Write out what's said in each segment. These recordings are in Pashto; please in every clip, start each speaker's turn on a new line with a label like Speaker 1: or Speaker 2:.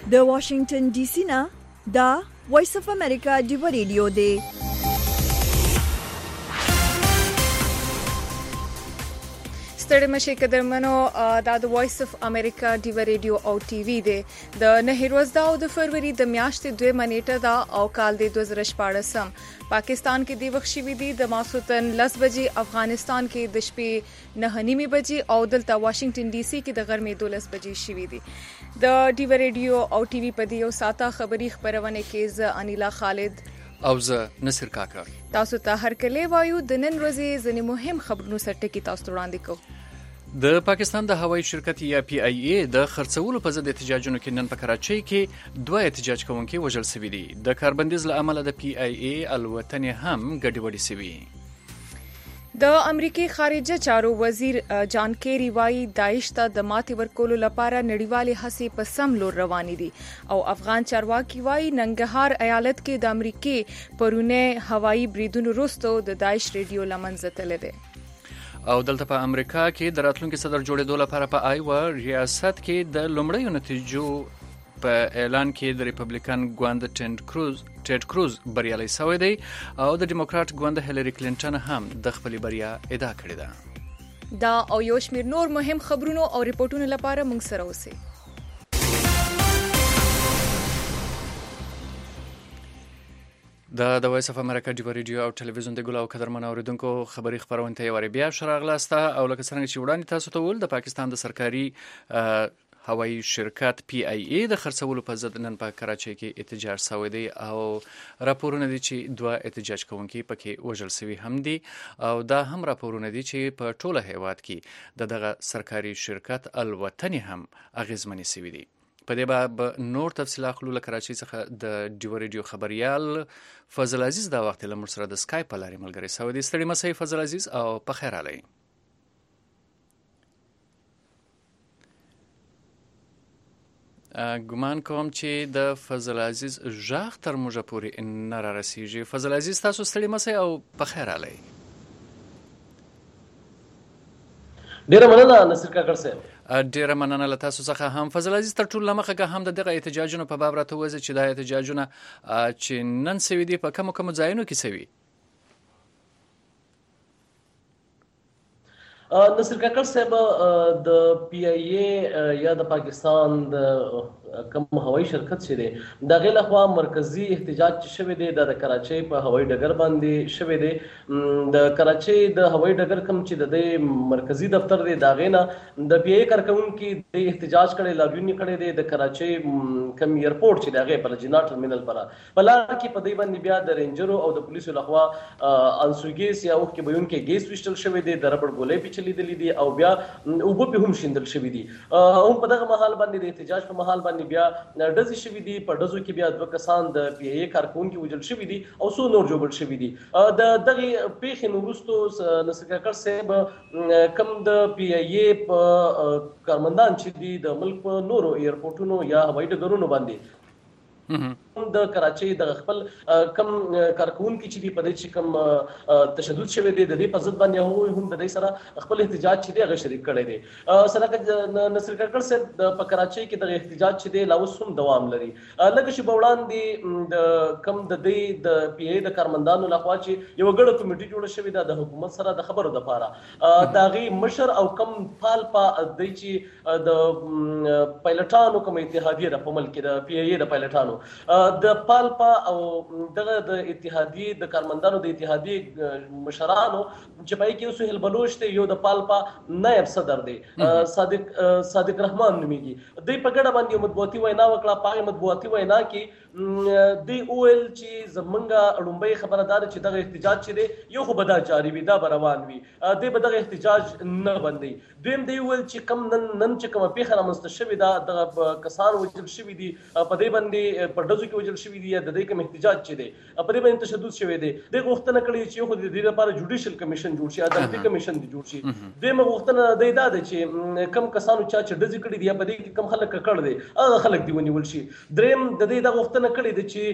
Speaker 1: د واشنگټن ډي سي نه دا وایس اف امریکا ډیو ریډیو دی.
Speaker 2: ستړي مشي قدرمنو دا د وایس اف امریکا ډیو ریډیو او ټي وي دی د نه ورځ دا او د فروری د میاشتې 2 منېټه دا او کال د 2014 پاکستان کې دی وخت شوی دی د ماسوتن 10 بجې، افغانستان کې د شپې 9:30 بجې او دلته واشنگټن ډي سي کې د غرمې 12 بجې شوی دی. د ډیو ریډیو او ټي وي په دیو ساته خبري خبرونه کې ز انیلا خالد
Speaker 3: او زه نصر کاکا
Speaker 2: تاسو ته هر کله وایو د نن ورځې ځنې مهم خبرونو سره ټکی تاسو وړاندې کوو.
Speaker 3: د پاکستان د هوایي شرکت یا پی آی ای د خرڅولو په ضد احتجاجونو کې نن په کراچۍ کې 2 احتجاج کوونکي وژل شوي دي. د کاربندیز له امله د پی آی ای الوتنې هم ګډوډې شوي.
Speaker 2: د امریکای خارجه چارو وزیر جان کیری وايي داعش ته د ماتې ورکولو لپاره نړیوالې هڅې په سم لور روانې دي او افغان چارواکي وايي ننګرهار ایالت کې د امریکای پرونه هوایي بریدونو وروسته د داعش ریډیو لمنځه تللی دی.
Speaker 3: او دلته په امریکا کې د راتلونکي صدر جوړېدو لپاره په آیوا ریاست کې د لومړیو نتیجو په اعلان کې د ریپبلیکن ګوند ټیډ کروز بریالي شوی دی او د ډیموکرات ګوند هیلری کلینټن هم د خپل بریا ادعا کړې ده.
Speaker 2: دا او یو شمېر نور مهم خبرونو او ریپورتونو لپاره موږ سره اوسئ.
Speaker 3: د وایس اف امریکا ډیو ریډیو او ټلویزیون د ګل او قدرمن اوریدونکو خبري خبرونه ته یو بیا شراغلاسته او لکه څنګه چې وړاندې تاسو ته ول د پاکستان د سرکاري هوایي شرکت پی آی ای د خرڅولو په ضد نن په کراچۍ کې احتجاج شوی دی او راپورونه دي چې 2 احتجاج کوونکي پکې وژل شوي هم دي او دا هم راپورونه دي چې په ټوله هیواد کې دغه سرکاري شرکت الوتنې هم اغیزمنې شوي دي. په دې باب نور تفصیل اخلو له کراچۍ څخه د ډیو ریډیو خبريال فضل عزیز دا وخت له موږ سره د اسکایپ په لارې ملګری شوی دی. ستړي مسئ فضل عزیز او په خیر علي. ګمان کوم چې د فضل عزیز ژغ تر موږ پورې نه را رسیږي. فضل عزیز تاسو ستړي مسئ او په خیر علي.
Speaker 4: ډیره مننه نصر کاکړ صاحب.
Speaker 3: ډیره مننه له تاسو څخه هم. فضل عزیز تر ټولو لمخه هم دغه احتجاجونو په باب راته وځي چې دا احتجاجونه چې نن سوي دي په کوم ځایونو کې سوي؟
Speaker 4: نصر کاکړ صاحب د پی آی ای یا د پاکستان د کوم هوایي شرکت چې دی دغه لخوا مرکزی احتجاج شوی دی د کراچۍ په هوایي ډګر باندې شوی دی. د کراچۍ د هوایي ډګر کوم چې د مرکزی دفتر دی داغه نه د پی آی ای کارکونکو د احتجاج کړي لاګون کړي دی د کراچۍ کوم ایرپورټ چې دغه پر جنا ټرمینل پر بلار کې په دې باندې بیا د رینجرو او د پولیسو لخوا انسوګیس یا اوخ کې بيون کې ګیس وشتل شوی دی د ربړ ګولې پیچلې دي او بیا وب په هم شیندل شوی دي او په دغه محل باندې د احتجاج په محل باندې بیا ډزې شوی دي. په ډزو کې بیا 2 کسان د پی ای کارکونکو وجل شوی دي او څو نور جوړ شوی دي. د دغه پیښې نورستو نصر کاکړ صاحب کم د پی ای په کارمندان چې دي د ملک په نورو ایرپورټونو یا هوایي ډګرونو باندې د کراچۍ د خپل کم کارکونکو چې دی په دې چې کم تشدد شوی دی د دې په ضد باندې هغوی هم د دې سره خپل احتجاج چې دی هغه شریک کړی دی. سره نصر کاکړ صاحب په کراچۍ کې د احتجاج چې دی لا اوس هم دوام لري. لکه چې په وړاندې د کم د دې د پی ای د کارمندانو لخوا چې یو ګډه کمیټه جوړه شوې ده د حکومت سره د خبرو لپاره داغي مشر او کم پالپا د چې د پایلټانو کوم اتحادیه د په ملک د پی ای د پایلټانو د پالپا او دغه د اتحادیه د کارمندانو د اتحادیه مشرانو چې پای کې سهیل بلوچ ته یو د پالپا نائب صدر دی صادق رحمان نومیږي. دوی په ګډه باندې مطبوعاتي وینا وکړه. په مطبوعاتي وینا کې دوی اویل چې زمونږه اړومبۍ خبردار چې دغه احتجاج چې دی یو خو به دا جاري وي دا روان وي دوی به دغه احتجاج نه بندي. دویم دی ویل چې کم نن چې کومه پیښه رامنځته شوې ده دغه کسان وژل شوي دي په دې باندې په ډزو کې وژل شوي دي یا د دې کوم احتجاج چې دی په دې باندې تشدد شوی دی. د غوښتنه کړې چې یو خو د دې لپاره جوډیشل کمیشن جوړ شي عدالتي کمیشن جوړ شي. دویمه غوښتنه دا ده چې کم کسانو چې ډزې کړې دي یا په دې کې کم خلک کړ دي هغه خلک دی ونیول شي. دریم د دې د غوښتنه نه کړې ده چې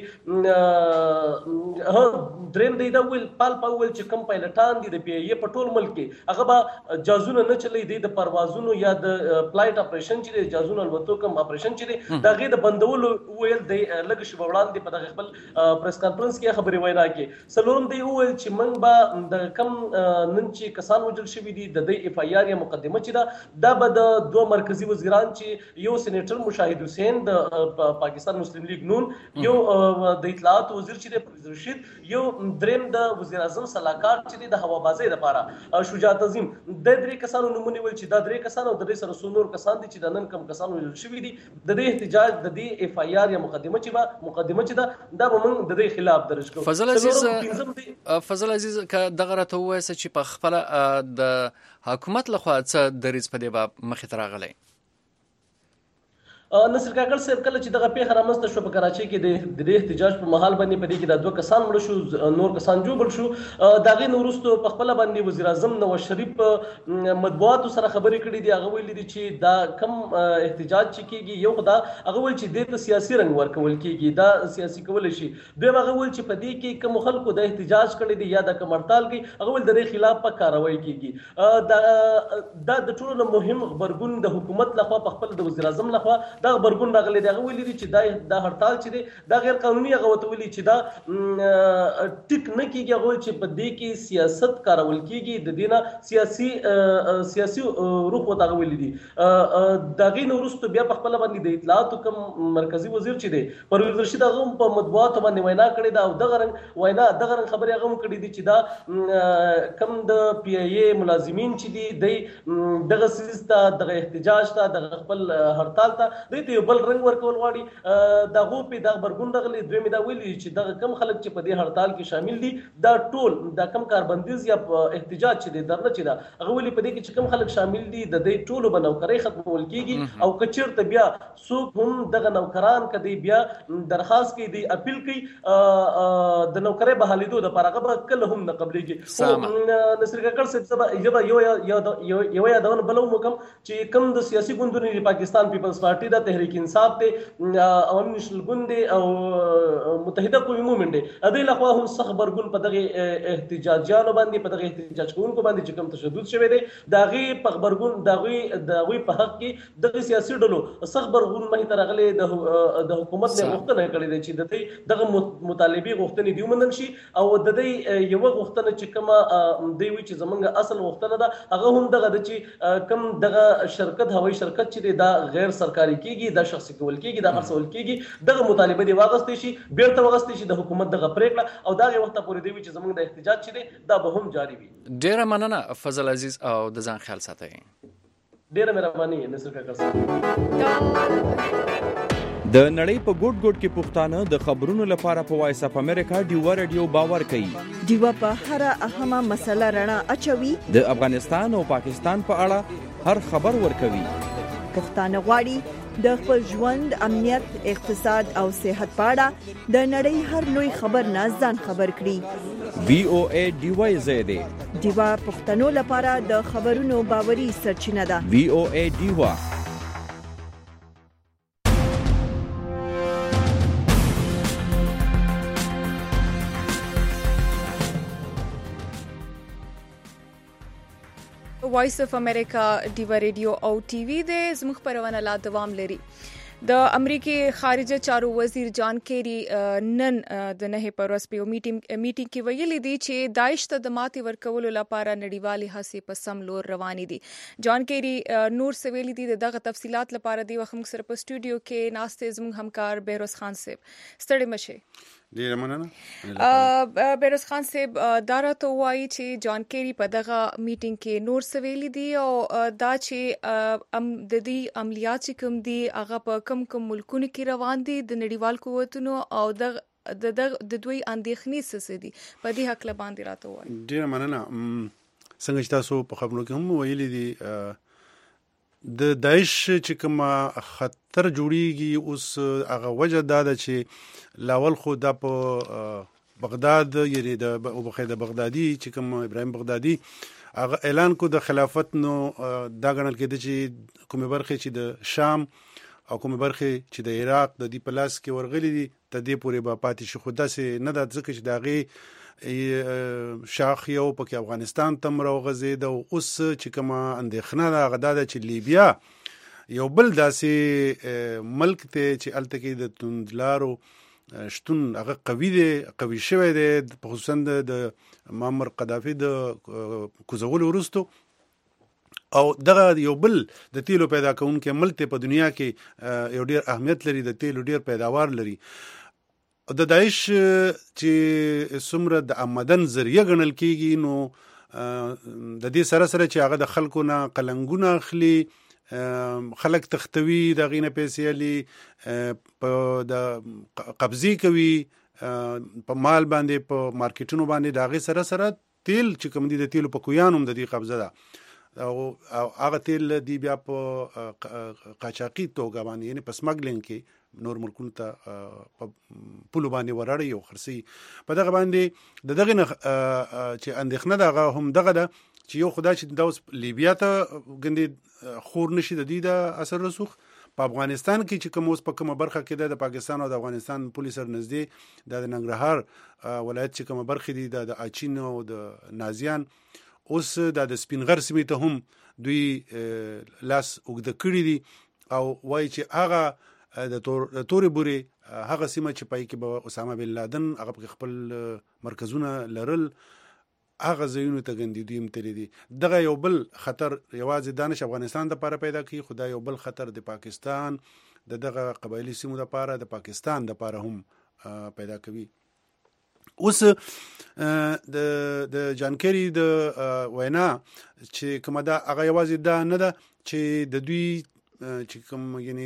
Speaker 4: دریم دی دا ویل پال پاول چې کم پایلټان دي د پی ای په ټول ملک کې هغه به جازونه نه چلی دی د پروازونو یا د فلایټ اپریشن چې جازونه الوتو کم اپریشن چې دا غي د بندولو ویل دی لږ شی وړاندې په دغه خپل پریس کانفرنس کې خبري وینا کې سلورم دی ویل چې موږ به د کم نن چې کسان وجل شوی دي د اف ای آر یا مقدمه چې دا به د دوه مرکزی وزیران چې یو سېنیټر مشاهد حسین د پاکستان مسلم لیگ نون یو د اطلاعات وزیر چې د رشید یو دریم د وزیر اعظم صلاحکار چې د هوابازۍ لپاره شجاعت عظیم د درې کسانو نمونه ول چې دا درې کسان او د درې سره څو نور کسان دي چې د نن کم کسانو ویل شوی دي د دې احتجاج د دې اف ای آر یا مقدمه چې دا به موږ د دې خلاف درج کوو.
Speaker 3: فضل عزیز که دغه راته وایي چې په خپل د حکومت لخوا څه دریځ په دې باب مخې ته راغلی؟
Speaker 4: نصر کاکړ صاحب کله چې دغه پیښه رامنځته شو په کراچۍ کې د احتجاج په محل باندې په دې کې د دوه کسان مړ شو نور کسان جوړ شو دا غي نورستو په خپل باندې وزیر اعظم نواز شریف مطبوعاتو سره خبرې کړې دي هغه ویلي دي چې دا کم احتجاج چې کیږي یو خدا هغه ول چې د سیاسي رنګ ورکول کیږي دا سیاسي کول شي دوی هغه ول چې په دې کې کوم خلکو د احتجاج کړي دي یا د کمرتال کې هغه ول د خلاف په کاروایی کیږي دا د ټولو مهم خبرګون د حکومت لخوا په خپل د وزیر اعظم لخوا دا خبرګون راغلی دی هغه ویلي چې دا هړتال چې دی دا غیر قانوني هغه وته ویلي چې دا ټیک نه کیږي هغه چې په دې کې سیاست کارول کیږي د دینه سیاسي روح وته ویلي دي دا غي نورستو بیا په خپل باندې د اطلاعات کوم مرکزی وزیر چې دی پرویز رشید هغه په مطبوعات باندې وینا کړې دا او دغه رنګ خبرې هغه کړې دي چې دا کم د پی ای ای ملازمین چې دي دغه سیسته دغه احتجاج ته دغه خپل هړتال ته ته بل رنګ ورکول غواړي دا غو په دغه برګون دغه دوی مې دا ویلي چې دغه کم خلک چې په دې هړتال کې شامل دي دا ټول دا کم کاربندیز یا احتجاج چې دی درنه چې دا هغه ویلي په دې کې چې کم خلک شامل دي د دې ټولو بنوکرۍ ختمول کیږي او کچیرته بیا څوک هم دغه نوکران کدي بیا درخواست کوي دی اپیل کوي د نوکرۍ بحالیدو د لپاره هغه کله هم نه قبليږي نصر کاکړ صاحب یو یادونه بلو مکم چې کم د سیاسي ګوندونو د پاکستان پیپلز پارټي د تحریک انصاف ته عوامي نشل ګوند او متحده قومي مومنټ ادي لخوا هم صخ برګون په دغه احتجاجانو باندې په دغه احتجاج کوونکو باندې چې کوم تشدد شوی دی دغه په برګون دغه په حق کې دغه سیاسي ډلو صخ برګون مې ترغلې د حکومت نه غوښتنه کړې ده چې دغه مطالبه غوښتنې دی ومنل شي او د دې یو غوښتنه چې کومه دی وی چې زمونږ اصل غوښتنه ده هغه هم دغه د چې کم دغه شرکت هوایي شرکت چې دا غیر سرکاري کیږي دا شخصي کول کیږي دا خرڅول کیږي دغه مطالبه دی واغستې شي بیرته واغستې شي د حکومت دغه پریکړه او دا وخت پورې دی چې زمونږ د احتجاج چې دا به هم جاری وي.
Speaker 3: ډیره مننه فضل عزیز او د ځان خیال ساتئ.
Speaker 4: ډیره مهرباني نصر کاکړ صاحب.
Speaker 5: د نړۍ په ګوټ ګوټ کې پښتانه د خبرونو لپاره په وایس اف امریکا ډیوا رادیو باور کوي.
Speaker 1: ډیوا په هر اهمه مسله رڼا اچوي.
Speaker 5: د افغانستان او پاکستان په اړه هر خبر ورکوي.
Speaker 1: پښتانه غواړي د خپل ژوند امنیت اقتصاد او صحت په اړه د نړۍ هر لوی خبر نه ځان خبر کړي.
Speaker 5: VOA ډیوا زیاده
Speaker 1: ډیوا پښتنو لپاره د خبرونو باوري سرچینه ده.
Speaker 5: VOA ډیوا
Speaker 2: وایس اف امریکا ډیوا ریډیو او ټي وي د زموږ خبرونه لا دوام لري. د امریکای خارجه چارو وزیر جان کیری نن د نه پر ورځ په میټینګ کې ویلي دی چې داعش ته د ماتې ورکولو لپاره نړیوالې هڅې په سم لور روانې دي. جان کیری نور سویلي دي دغه تفصيلات لپاره دی وخت موږ سره په سټوډیو کې ناشته زموږ همکار بهروز خان صاحب ستړي مشه.
Speaker 6: ډیره مننه.
Speaker 2: بهروز خان صاحب دا راته وایي چې جان کیری په دغه میټینګ کې نور سویلي دي او دا چې د دې عملیات چې کوم دي هغه په کم ملکونو کې روان دي د نړیوال قوتونو او د دوی اندېښنې څه دي په دې حق له باندې راته وایي.
Speaker 6: ډیره مننه. څنګه چې تاسو په خبرو کې هم ویلي دي د داعش چې کوم خطر جوړیږي اوس هغه وجه دا ده چې لاول خو د په بغداد یعنی د بغدادي چې کوم ابراهیم بغدادي هغه اعلان کو د خلافت نو دا غنل کېده چې کومه برخه چې د شام او کومه برخه چې د عراق د دی پلاس کې ورغلي دي دې پورې به پاتې شي. خو داسې نه ده ځکه چې د هغې شاخ یو پکې افغانستان ته هم راوغځېد او اوس چې کومه اندېښنه ده هغه دا ده چې لیبیا یو بل داسې ملک دی چې هلته کې د توندلارو شتون هغه قوي شوی دی، خصوصا د معمر قذافي د کوزولو وروستو، او دغه یو بل د تیلو پیدا کوونکی ملک ته په دنیا کې یو ډیر اهمیت لري، د تیلو ډیر پیداوار لري. د داعش چې څومره د آمدن ذریعہ ګڼل کیږي نو د دې سره سره چې هغه د خلکو نه قلنګونه اخلي، خلک تختوي، د غینه پیسې علي په د قبضې کوي په مال باندې، په مارکیټونو باندې، د هغې سره سره تیل چې کوم دي د تیلو په کویان هم د دې قبضه ده او هغه تیل دی بیا په قاچاقي توګه باندې یعنی په سمګلینګ کې نور ملکونو ته په پولو باندې وراړي او خرڅي. په دغه باندې د دغه چې اندېښنه ده هغه هم دغه ده چې یو خدای چې دا اوس لیبیا ته ګندې خور نشي د دې د اثر رسوخ. په افغانستان کې چې کوم اوس په کومه برخه کې د پاکستان او د افغانستان پولیس سره نږدې د ننګرهار ولایت چې کومه برخه دي د اچین او د نازیان، اوس د سپینغر سیمې ته هم دوی لاس اوږده کړي دي او وایي چې هغه د تورې بورې هغه سیمه چې پای کې به اسامه بن لادن هغه په خپل مرکزونه لرل هغه ځایونو ته ګندې دوی هم تللی دي. دغه یو بل خطر یوازې دانش افغانستان دپاره پیدا کوي، خو دا یو بل خطر د پاکستان د دغه قبایلي سیمو دپاره د پاکستان دپاره هم پیدا کوي. اوس د جانکری د وینا چې کومه ده هغه یوازې دا نه ده چې د دوی چې کوم یعنی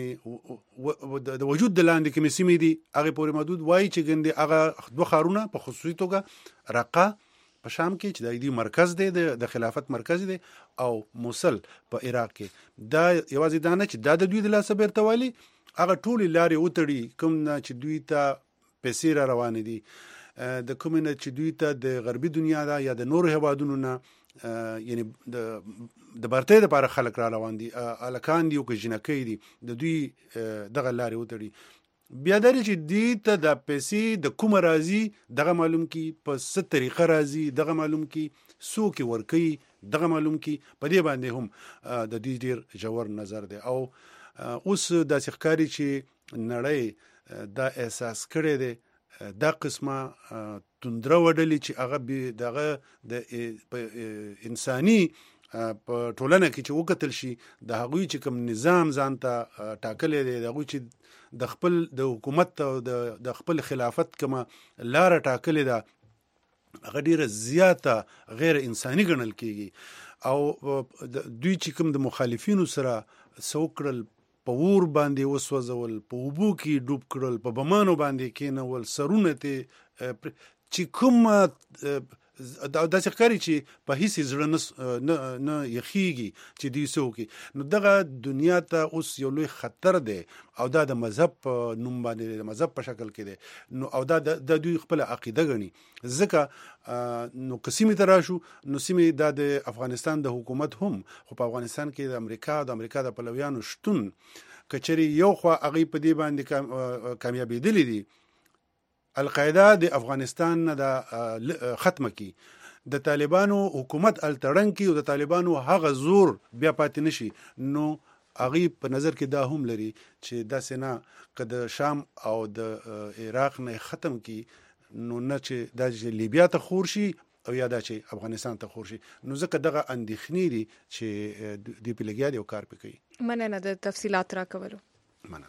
Speaker 6: د وجود د لاندې کومې سیمې دي هغې پورې محدود، وایي چې ګندې هغه دوه ښارونه په خصوصي توګه رقه په شام کې چې د دې مرکز دی د خلافت مرکز دی او موصل په عراق کې، دا یوازې دا نه چې دا د دوی د لاسه بیرته والي، هغه ټولې لارې وتړي کوم نه چې دوی ته پیسې را روانې دي، د کوم نه چې دوی ته د غربي دنیا ده یا د نورو هیوادونو نه یعنی د برتۍ دپاره خلک را روان دي، هلکان دي او که جنکۍ دي، د دوی دغه لارې وتړي. بیا دا چې دې ته د پیسې د کومه راځي دغه معلوم کی، په څه طریقه راځي دغه معلوم کی، څوک یې ورکوي دغه معلوم کی، په دې باندې هم د دې ډېر ژور نظر دی. او اوس داسې ښکاري چې نړۍ دا احساس کړی دی دا قسمه توندره وډلې چې هغه دغه د انساني په ټولنه کې چې وکتل شي د هغوی چې کوم نظام ځان ته ټاکلی دی، د هغوی چې د خپل د حکومت او د خپل خلافت کومه لاره ټاکلې ده هغه ډیره زیاته غیر انساني ګڼل کیږي. او دوی چې کوم د مخالفینو سره څه وکړل، په اور باندې وسوځول، په اوبو کې ډوب کړل، په بمانو باندې کېنول، سرونه ته چې کوم داسې ښکاري چې په هیڅ زړه نه یخیږي چې دوی څه وکړي. نو دغه دنیا ته اوس یو لوی خطر دی او دا د مذهب په نوم باندې د مذهب په شکل کې دی نو او دا د دوی خپله عقیده ګڼي. ځکه نو که سیمې ته راشو نو سیمې دا د افغانستان د حکومت هم، خو په افغانستان کې د امریکا د پلویانو شتون که چېرې یو خوا هغوی په دې باندې کامیابېدلي دي القاعده د افغانستان نه د ختمه کی، د طالبانو حکومت التړن کی او د طالبانو هغه زور بیا پاتې نشي، نو هغه په نظر کې دا هم لري چې دا سینا که د شام او د عراق نه ختم کی نو نه چې دا چې لیبیا ته خور شي او یا دا چې افغانستان ته خور شي. نو ځکه دغه اندېښنې دي چې دوی په لګیا دي او کار پې کوي.
Speaker 2: مننه د تفصیلات راکولو.
Speaker 6: مننه.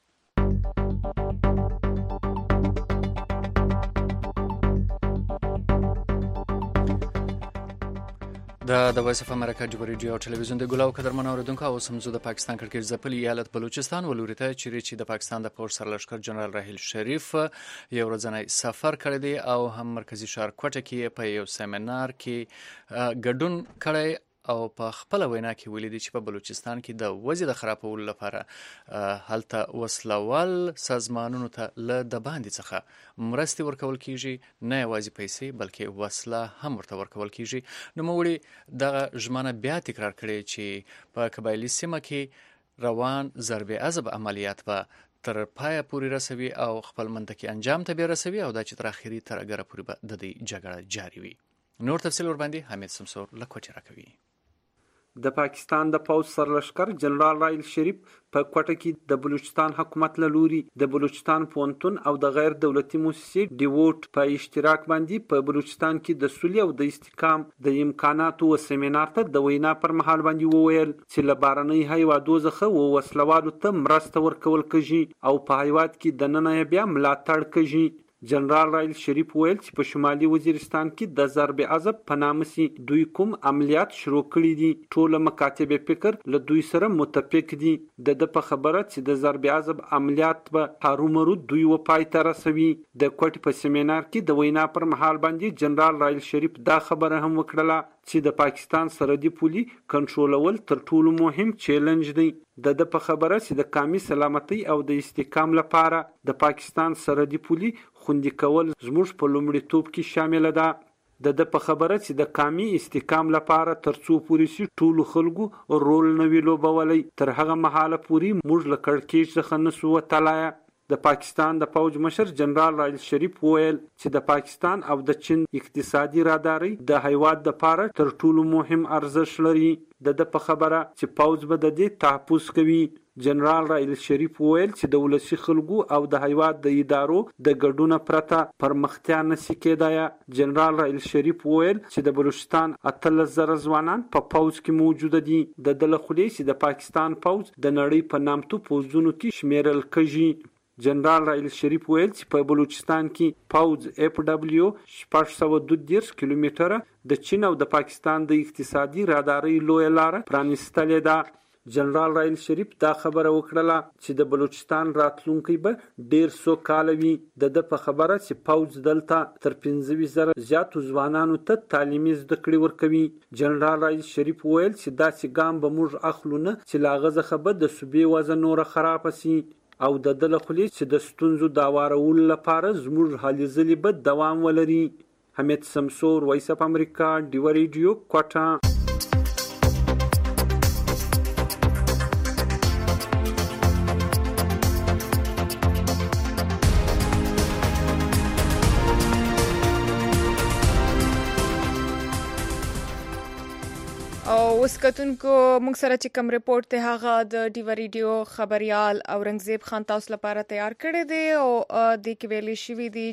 Speaker 3: د وایس اف امریکا جوړ ریډیو او ټلویزیون د ګلاو قدرمن اوریدونکو او سمزو د پاکستان کرکټ ځپلي ایالت بلوچستان ولوري ته چې د پاکستان د پولیس سرلښکر جنرال راحیل شریف یو ورځنی سفر کړی دی او هم مرکزی ښار کوټه کې په یو سیمینار کې ګډون کړی او په خپل وینا کې ویلي دي چې په بلوچستان کې د وضع د خرابولو لپاره هلته وسلوال سازمانونو ته له د باندې څخه مرستې ورکول کیږي، نه یوازې پیسې بلکې وسله هم ورته ورکول کیږي. نوموړي دغه ژمنه بیا تکرار کړې چې په قبایلي سیمه کې روان ضرب عضب عملیات به تر پای پورې رسوي او خپل منطقي انجام ته به رسوي او دا چې تر اخري تر اګره پورې به د دې جګړه جاري وي. نور تفصیل ور باندې حمید سمسور لکوچ راکوي.
Speaker 7: د پاکستان د پوځ سرلشکر جنرال رایل شریف په کوټه کې د بلوچستان حکومت له لوري د بلوچستان پونتون او د غیر دولتي مؤسسې ډیووټ په اشتراک باندې په بلوچستان کې د سولې او د استحکام د امکاناتو او سیمینار ته د وینا پر مهال باندې وویل چې له بارنۍ هیوادو څخه او وسلوالو ته مرسته ورکول کېږي او په هیواد کې د نننه بیا ملاتړ کېږي. جنرال رایل شریف ویل چې په شمالي وزیرستان کې د ضرب عضب په نامه سي دوی کوم عملیات شروع کړي دي ټول مکاتب فکر له دوی سره متفق دي. د په خبره چې د ضرب عضب عملیات به هرومرو دوی و پای ته رسوي. د کوټ په سیمینار کې د وینا پر مهال باندې جنرال رایل شریف دا خبره هم وکړه چې د پاکستان سرحدي پولي کنټرولول تر ټولو مهم چیلنج دی. د په خبره چې د قومي سلامتۍ او د استحکام لپاره د پاکستان سرحدي پولي خوندي کول زموږ په لومړیتوب کې شامل ده. د په خبره چې د قومي استحکام لپاره ترڅو پورې سي ټولو خلکو رول نه وی لوبولای تر هغه مهاله پورې موږ له کړکېچ څخه نسو وتلای. د پاکستان د پوځ مشر جنرال رایل شریف ویل چې د پاکستان او د چین اقتصادي راداري د هیواد د لپاره تر ټولو مهم ارزښت لري. د په خبره چې پوځ به د دې تحفظ کوي. جنرال رایل شریف ویل چې د ولسی خلکو او د هیواد د ادارو د ګډون پرته پرمختیا نشي کېدای. جنرال رایل شریف ویل چې د بلوچستان 13,000 ځوانان په پوځ کې موجود دي. د دلخلي چې د پاکستان پوځ د نړۍ په نامتو پوځونو کې شمیرل کېږي. جنرال رایل شریف ویل چې په بلوچستان کې پوځ FW 632 کیلومتره د چین او د پاکستان د اقتصادي راداري لوی لار پرانستلې ده. جنرال رایل شریف دا خبره وکړه چې د بلوچستان راتلونکي به ډیر سوکاله وي. د په خبره چې پوځ دلته تر 15,000 زیاتو ځوانانو ته تعلیمي زده کړې ورکوي. جنرال رایل شریف ویل چې دا چې ګام به موږ اخلو نه چې لاغه څخه به د صوبې وضع نور خراب شي او د دلخلي چې د ستونزو د اوارولو لپاره زموږ هلې ځلې به دوام ولري. حمید سمسور، وایس اف امریکا، ډیو ریډیو، کوټه.
Speaker 2: اوس کتونکو موږ سره چې کوم ریپورت ته هغه د ډیو ریډیو خبريال اورنګزیب خان تاسو لپاره تیار کړی دی او د کې ویلي شوی دی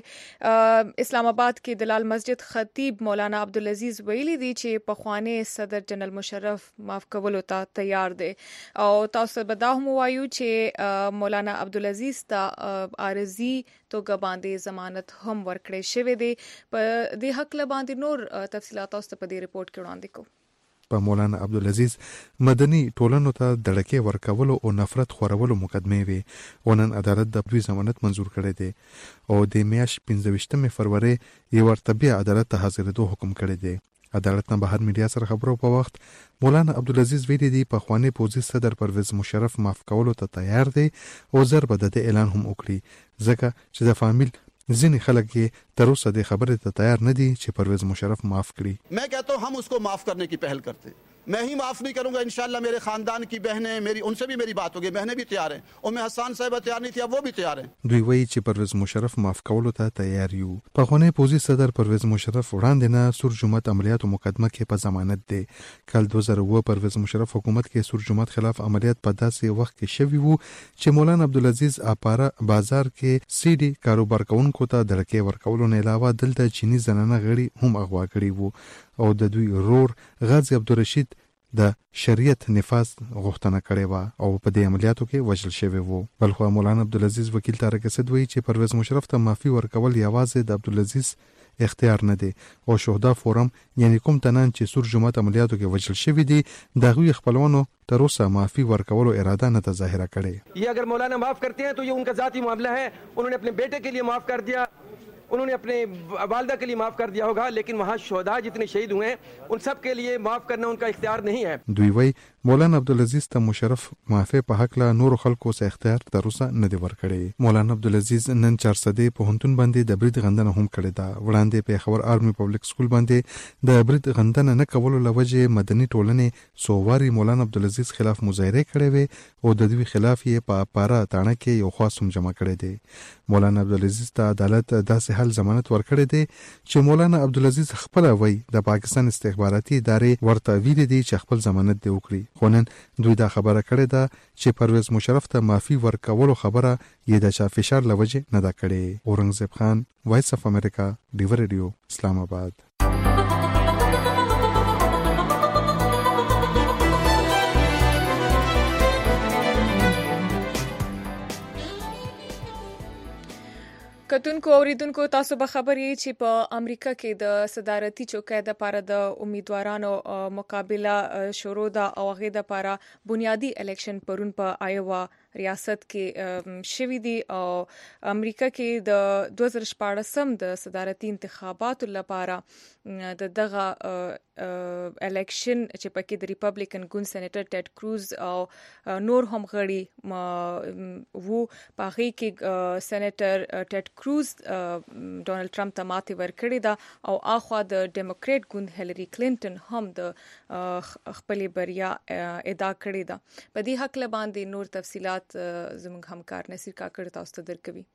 Speaker 2: چې اسلام آباد کې د لال مسجد خطیب مولانا عبدالعزیز ویلي دی چې په خوانی صدر جنرال مشرف معاف کولو ته تیار دی او تاسو به دا هم وایو چې مولانا عبدالعزیز ته عارضی توګه باندې ضمانت هم ورکړی شوی دی. په دې حق له باندې نور تفصيلات تاسو په دې ریپورت کې وړاندې کوم.
Speaker 8: په مولانا عبدالعزیز مدني ټولنو ته دړکې ورکولو او نفرت خورولو مقدمه وي. ونن عدالت د دوی ضمانت منزور کړی دی او د میاشت 15 فروری یو ورتبي عدالت ته حاضرېدو حکم کړی دی. عدالت نه بهر میډیا سره خبرو په وخت مولانا عبدالعزیز ویلي دی په خوانی پوزي صدر پرویز مشرف معاف کولو ته تیار دی او زر به د اعلان هم وکړي ځکه چې د فامیل ځینې خلک یې تر اوسه د خبرې ته تیار نه دي چې پرویز مشرف معاف کړي.
Speaker 9: मैं कहता हूं हम उसको माफ करने की पहल करते. मैं ही माफ नहीं करूंगा इंशाल्लाह. मेरे खानदान की बहनें मेरी उनसे भी मेरी बात होगी. बहनें भी तैयार हैं और मैं हसन साहब तैयार नहीं थी अब वो भी तैयार हैं.
Speaker 8: دوی وایي چې پرویز مشرف معاف کولو ته تیار یو. په خونه پوزي صدر پرویز مشرف وړاندې نه سور جمعه عملیاتو مقدمه کې په ضمانت دی. کال 2009 پرویز مشرف حکومت کې سور جمعه خلاف عملیات په داسې وخت کې شوی وو چې مولانا عبدالعزیز اپاره بازار کې سی ډي کاروبار کوونکو ته دړکې ورکولو نه علاوه دلته چینی زنانه غړي هم اغوا کړي وو او د دوی رور غازی عبدالرشید د شریعت نفاذ غوښتنه کړې و او په دې عملیاتو کې وژل شوی وو. بلخو مولانا عبدالعزیز وکیل طارق اسد وایي چې پرویز مشرف ته معافي ورکول یوازې د عبدالعزیز اختیار نه دی او شهدا فورم یعنی کوم تنان چې سور جمعه عملیاتو کې وژل شوی دي دغه خپلوانو تر اوسه معافي ورکولو اراده نه ظاهره کړې.
Speaker 10: یہ اگر مولانا معاف کرتے ہیں تو یہ ان کا ذاتی معاملہ ہے. انہوں نے اپنے بیٹے کے لیے معاف کر دیا, انہوں نے اپنے والدہ کے لیے معاف کر دیا ہوگا لیکن وہاں شہداء جتنے شہید ہوئے ہیں ان سب کے لیے معاف کرنا ان کا اختیار نہیں ہے.
Speaker 8: دوی وای مولانا عبدالعزیز ته مشرف معافی په حق له نور خلکو سه اختیار تر اوسه نه دی ورکړی. مولانا عبدالعزیز نن 400 پوهنتون باندې د برید غندنه هم کړې ده. وړاندې په خبر آرمي پبلک سکول باندې د برید غندنه نه کولو لوجه مدني ټولنې سوواري مولانا عبدالعزیز خلاف مظاهره کړې وي او د دوی خلاف یې په پاره تاڼه کې یو خاص هم جمع کړی دی. مولانا عبدالعزیز ته عدالت داسې حل ضمانت ورکړی دی چې مولانا عبدالعزیز خپل وای د پاکستان استخباراتي ادارې ورته ویلي دي چې خپل ضمانت دی وکړي. خو نن دوی دا خبره کړې ده چې پرویز مشرف ته معافي ورکولو خبره یې د چا فشار لوجه نه ده کړې. اورنګزیب خان، وایس اف امریکا، ډیور ریډیو، اسلام آباد.
Speaker 2: کتونکو اوریدونکو تاسو به خبر یې چې په امریکا کې د صدارتي چوکۍ د لپاره د امیدوارانو مقابله شروع ده او هغه د لپاره بنیادی الیکشن پرون په آیوا ریاست کې شوی دی او امریکا کې د 2014 د صدارتي انتخاباتو لپاره د دغه الیکشن چې پکې د ریپبلیکن ګوند سېنیټر ټیډ کروز او نور هم غړي وو په هغه کې سېنیټر ټیډ کروز ډونالد ټرمپ ته ماتې ورکړې ده او اخوا د ډیموکریټ ګوند هیلری کلینټن هم د خپل بریا ادعا کړې ده. په دې حق باندې نور تفصيلات زموږ همکار نصیر کاکړ تاسو ته درکوي.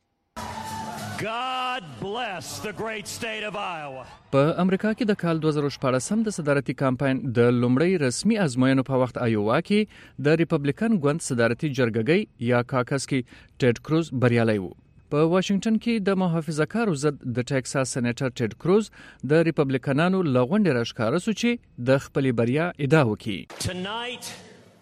Speaker 11: God bless the great state of Iowa.
Speaker 3: په امریکا کې د کال 2014 د صدارتي کمپاین د لومړی رسمي ازموینو په وخت آیووا کې د ریپبلیکن ګوند صدارتي جرګګۍ یا کاکس کې ټیډ کروز بریالی وو. په واشنگټن کې د محافظه‌کارو ضد د ټکساس سېنیټر ټیډ کروز د ریپبلیکنانو لغونډې راښکاره سو چې د خپل بریا ادعا وکړي.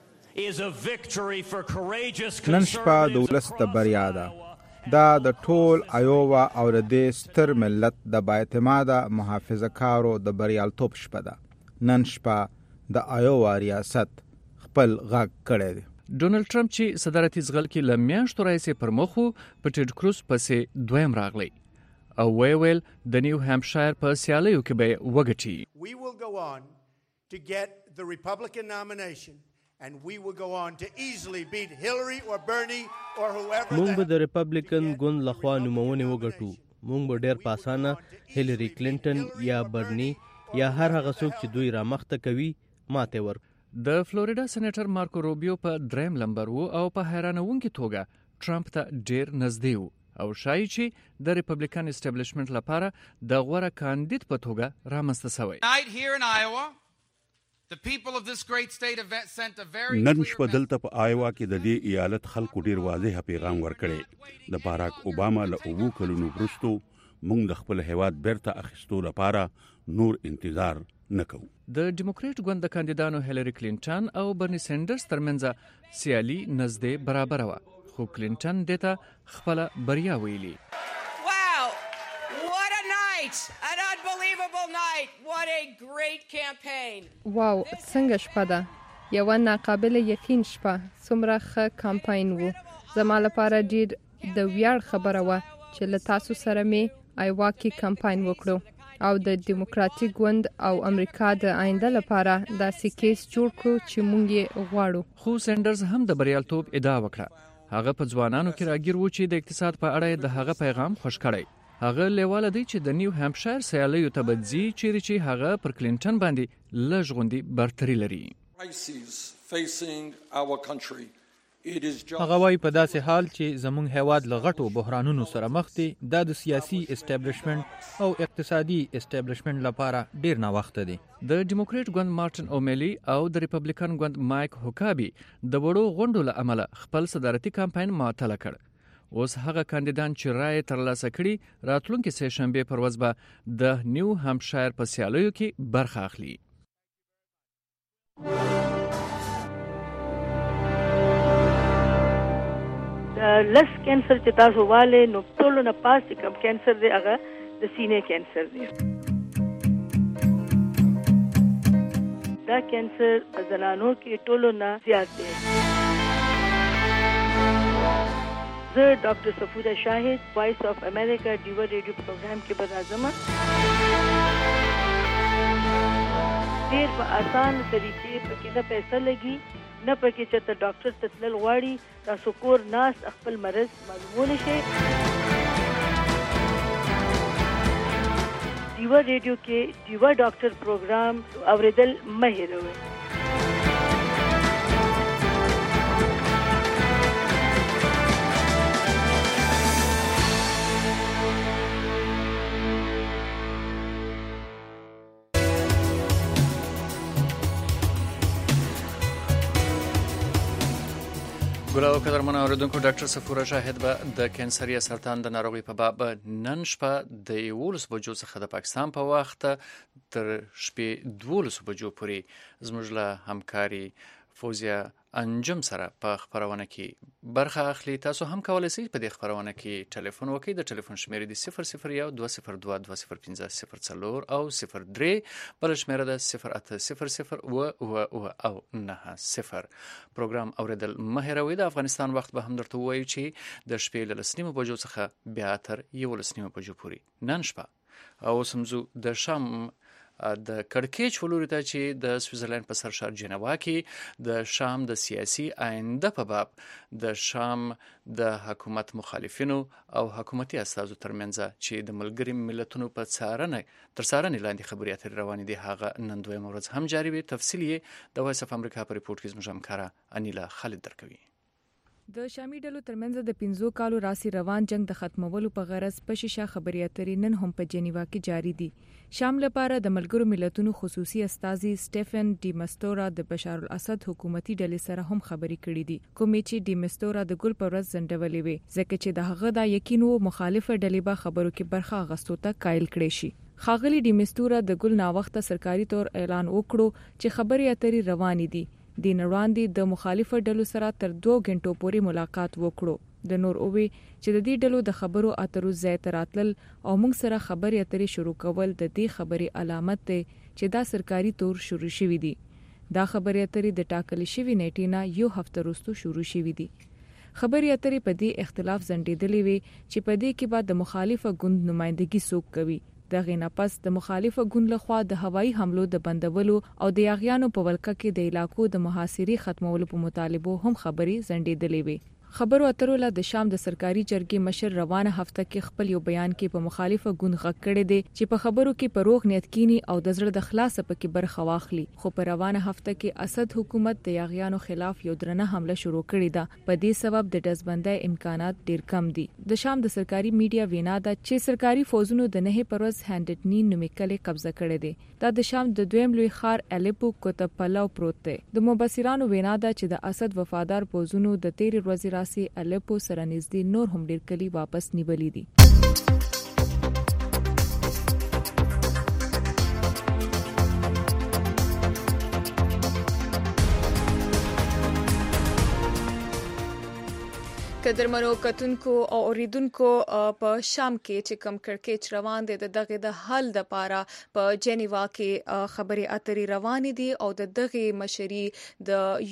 Speaker 12: نن شپه د ولس د بریا ده. دا د ټول آیووا او د دې ستر ملت د بااعتماده محافظه‌کارو د بریالیتوب شپه ده. نن شپه د آیووا ریاست خپل غږ کړی دی.
Speaker 3: ډونالد ټرمپ چې صدارتي ځغل کې لمیاشتو راځي پر مخ په ټیډ کروز پسې دویم راغلی او ویل د نیو هامپشایر په سیالیو کې به وګټي.
Speaker 13: We will go on to get the Republican nomination and we will go on to easily beat Hillary or Bernie or whoever.
Speaker 14: موږ به د ریپبلیکن ګوند لخوا نومونه وګټو. موږ به ډېر پاسانه هیلری کلینټن یا برنی یا هر هغه څوک چې دوی را مخته کوي ماته ورکړو.
Speaker 3: د فلوریدا سېنیټر مارکو روبیو په دریم لمبر وو او په حیرانونکې توګه ټرمپ ته ډېر نږدې وو او شایي چې د ریپبلیکن اسټابلیشمنت لپاره د غوره کاندید په توګه رامنځته شوی.
Speaker 15: نن شپه دلته په آیوا کې د دې ایالت خلکو ډیر واضح پیغام ورکړي. د باراک اوباما له 2 کلونو وروسته موږ د خپل هیواد بیرته اخیستو لپاره نور انتظار نکوو.
Speaker 3: د ډیموکریټ ګوند د کاندیدانو هیلری کلینټن او برنی سینډرز ترمنځ سیالي نږدې برابر و خو کلینټن دته خپل بریا ویلي.
Speaker 16: An unbelievable night. What a great campaign.
Speaker 17: واو څنګه شپه ده. یو ناقابل یقین شپه. څومره ښه کمپاین وو. زما لپاره ډیر د ویاړ خبره و چې له تاسو سره مې آیوا کې کمپاین وکړو او د ډیموکراتیک ګوند او امریکا د آینده لپاره داسې کیس جوړ کړو چې موږ یې غواړو.
Speaker 3: خو سینډرز هم د بریالیتوب ادعا وکړه. هغه په ځوانانو کې راګیر و چې د اقتصاد په اړه د هغه پیغام خوش کړی. هغه لیواله دی چې د نیو هامپشایر سیالیو ته بدځي چیرې چې هغه پر کلینټن باندې لږ غوندي برتري لري.
Speaker 18: هغه وايي په داسې حال چې زموږ هیواد له غټو بحرانونو سره مخ دی د سیاسي اسټابلیشمنت او اقتصادي اسټابلیشمنت لپاره ډیر نه وخت دی.
Speaker 3: د ډیموکریټ ګوند مارټن اومیلی او د ریپبلیکن ګوند مایک هوکابي د وړو غونډو له امله خپل صدارتي کمپاین معطل کړ. اوس هغه کاندیدان چې رائے ترلاسه کړي راتلونکي سه شنبه پر ورځ به د نیو هامپشایر په سیالیو کې برخه اخلي.
Speaker 19: لس کینسر چې تاسو والے نو ټول نه پاس کم کینسر دی هغه د سینې کینسر دی. دا کینسر زنانو کې ټول نه زیات دی. زه ډاکټر صفوده شاهد وایس اف امریکا ډیور ریډیو پروګرام کې به راځم. ډېر په آسان طریقې پکې نه پیسې لګي نه پکې چې ته ډاکټر ته تلل غواړي تاسو کور ناست خپل مرض معلومولی شئ. ډیوا ریډیو کې ډیوا ډاکټر پروګرام اوریدل مه هېروئ.
Speaker 3: ګلو قدرمن اوریدونکو ډاکټر صفوره شاهد به د کینسر یا سرطان د ناروغي په باب نن شپه د 11 بجو څخه د پاکستان په وخت تر شپې 12 بجو پورې زموږ له همکاري فوزیا انجم سره په خبرونه کې برخه اخلي. تاسو هم کولای شئ په دې خبرونه کې ټلیفون وکړئ. د ټلیفون شمیره د 001 202 205 0 او 03 بل شمیره د 0800 او 90. پروګرام اوریدل مه هېروئ. د افغانستان وخت به هم درته وایو چې د شپې له 9 بجو څخه بیا تر 11 بجو پورې نن شپه او سمزو د شام د کړکېچ ولوري ته چې د سویټزرلند په سرشار جنوا کې د شام د سیاسي آینده په باب د شام د حکومت مخالفینو او حکومتي استازو ترمنځ چې د ملګری ملتونو په څارنې لاندې خبرې اترې روانې دي هغه نن دویمه ورځ هم جاري وي. تفصیل یې د وایس اف امریکا په ریپورت کې زموږ همکاره انیلا خالد درکوي.
Speaker 2: د شامي ډلو ترمنځ د 15 کالو راسي روان جنگ د ختمولو په غرض په شیشه خبرې اترې نن هم په جنیوا کې جاری دي. شام لپاره د ملګرو ملتونو خصوصي استازي سټيفن ډي مستورا د بشار الاسد حکومتي ډلې سره هم خبرې کړې دي. کومې چې ډي مستورا د ګل پر ورځ زندولې وي ځکه چې د هغه د یقین وو مخالفه ډلې به خبرو کې برخه غستو ته قائل کړي شي. خاغلی ډي مستورا د ګل ناوخته سرکاري تور اعلان وکړو چې خبرې اترې روانې دي. د نړاندې د مخالفه ډلو سره تر 2 غنټو پورې ملاقات وکړو. د نور اووي چې د دې ډلو د خبرو اترو ځای ته راتلل او موږ سره خبرې اترې شروع کول د دې خبرې علامت دی چې دا سرکاري تور شروع شوی دی. دا خبرې اترې د ټاکل شوی نیټې نه یو هفته وروسته شروع شوی دی. خبرې اترې په دې اختلاف زندېدلې وي چې په دې کې بعد د مخالفه ګوند نمائندګي څوک کوي. د غینا پس د مخالفه ګوند لخوا د هوایي حملو د بندولو او د یاغیانو په ولکه کې د علاقو د محاصرې ختمولو په مطالبه هم خبري زندېدلې وي. خبرو اترو له د شام د سرکاري جرګې مشر روانه هفته کې خپل یو بیان کې په مخالفه ګوند غږ کړی دی چې په خبرو کې پروغ نیت کینی او د زړه د خلاص په کې برخه واخلي. خو په روانه هفته کې اسد حکومت د یاغیانو خلاف یو درنه حمله شروع کړې ده. په دې سبب د دزبندۍ امکانات ډیر کم دي. د شام د سرکاري میډیا وینا ده چې سرکاري فوجونو د نه پروز هندټنی نومیکلې قبضه کړې ده. دا د شام د دویم لوی ښار الیپو کوته پلاو پروت دی. د مبصرانو وینا ده چې د اسد وفادار فوجونو د 13 ورځې راسي الیپو سره نږدې نور هم ډیر کلی واپس نیولې دي. قدرمنو کتونکو او اوریدونکو په شام کې چې کم کړکېچ روان دي د دغه د حل د پاره په جنیوا کې خبري اترې روان دي او د دغه مشري د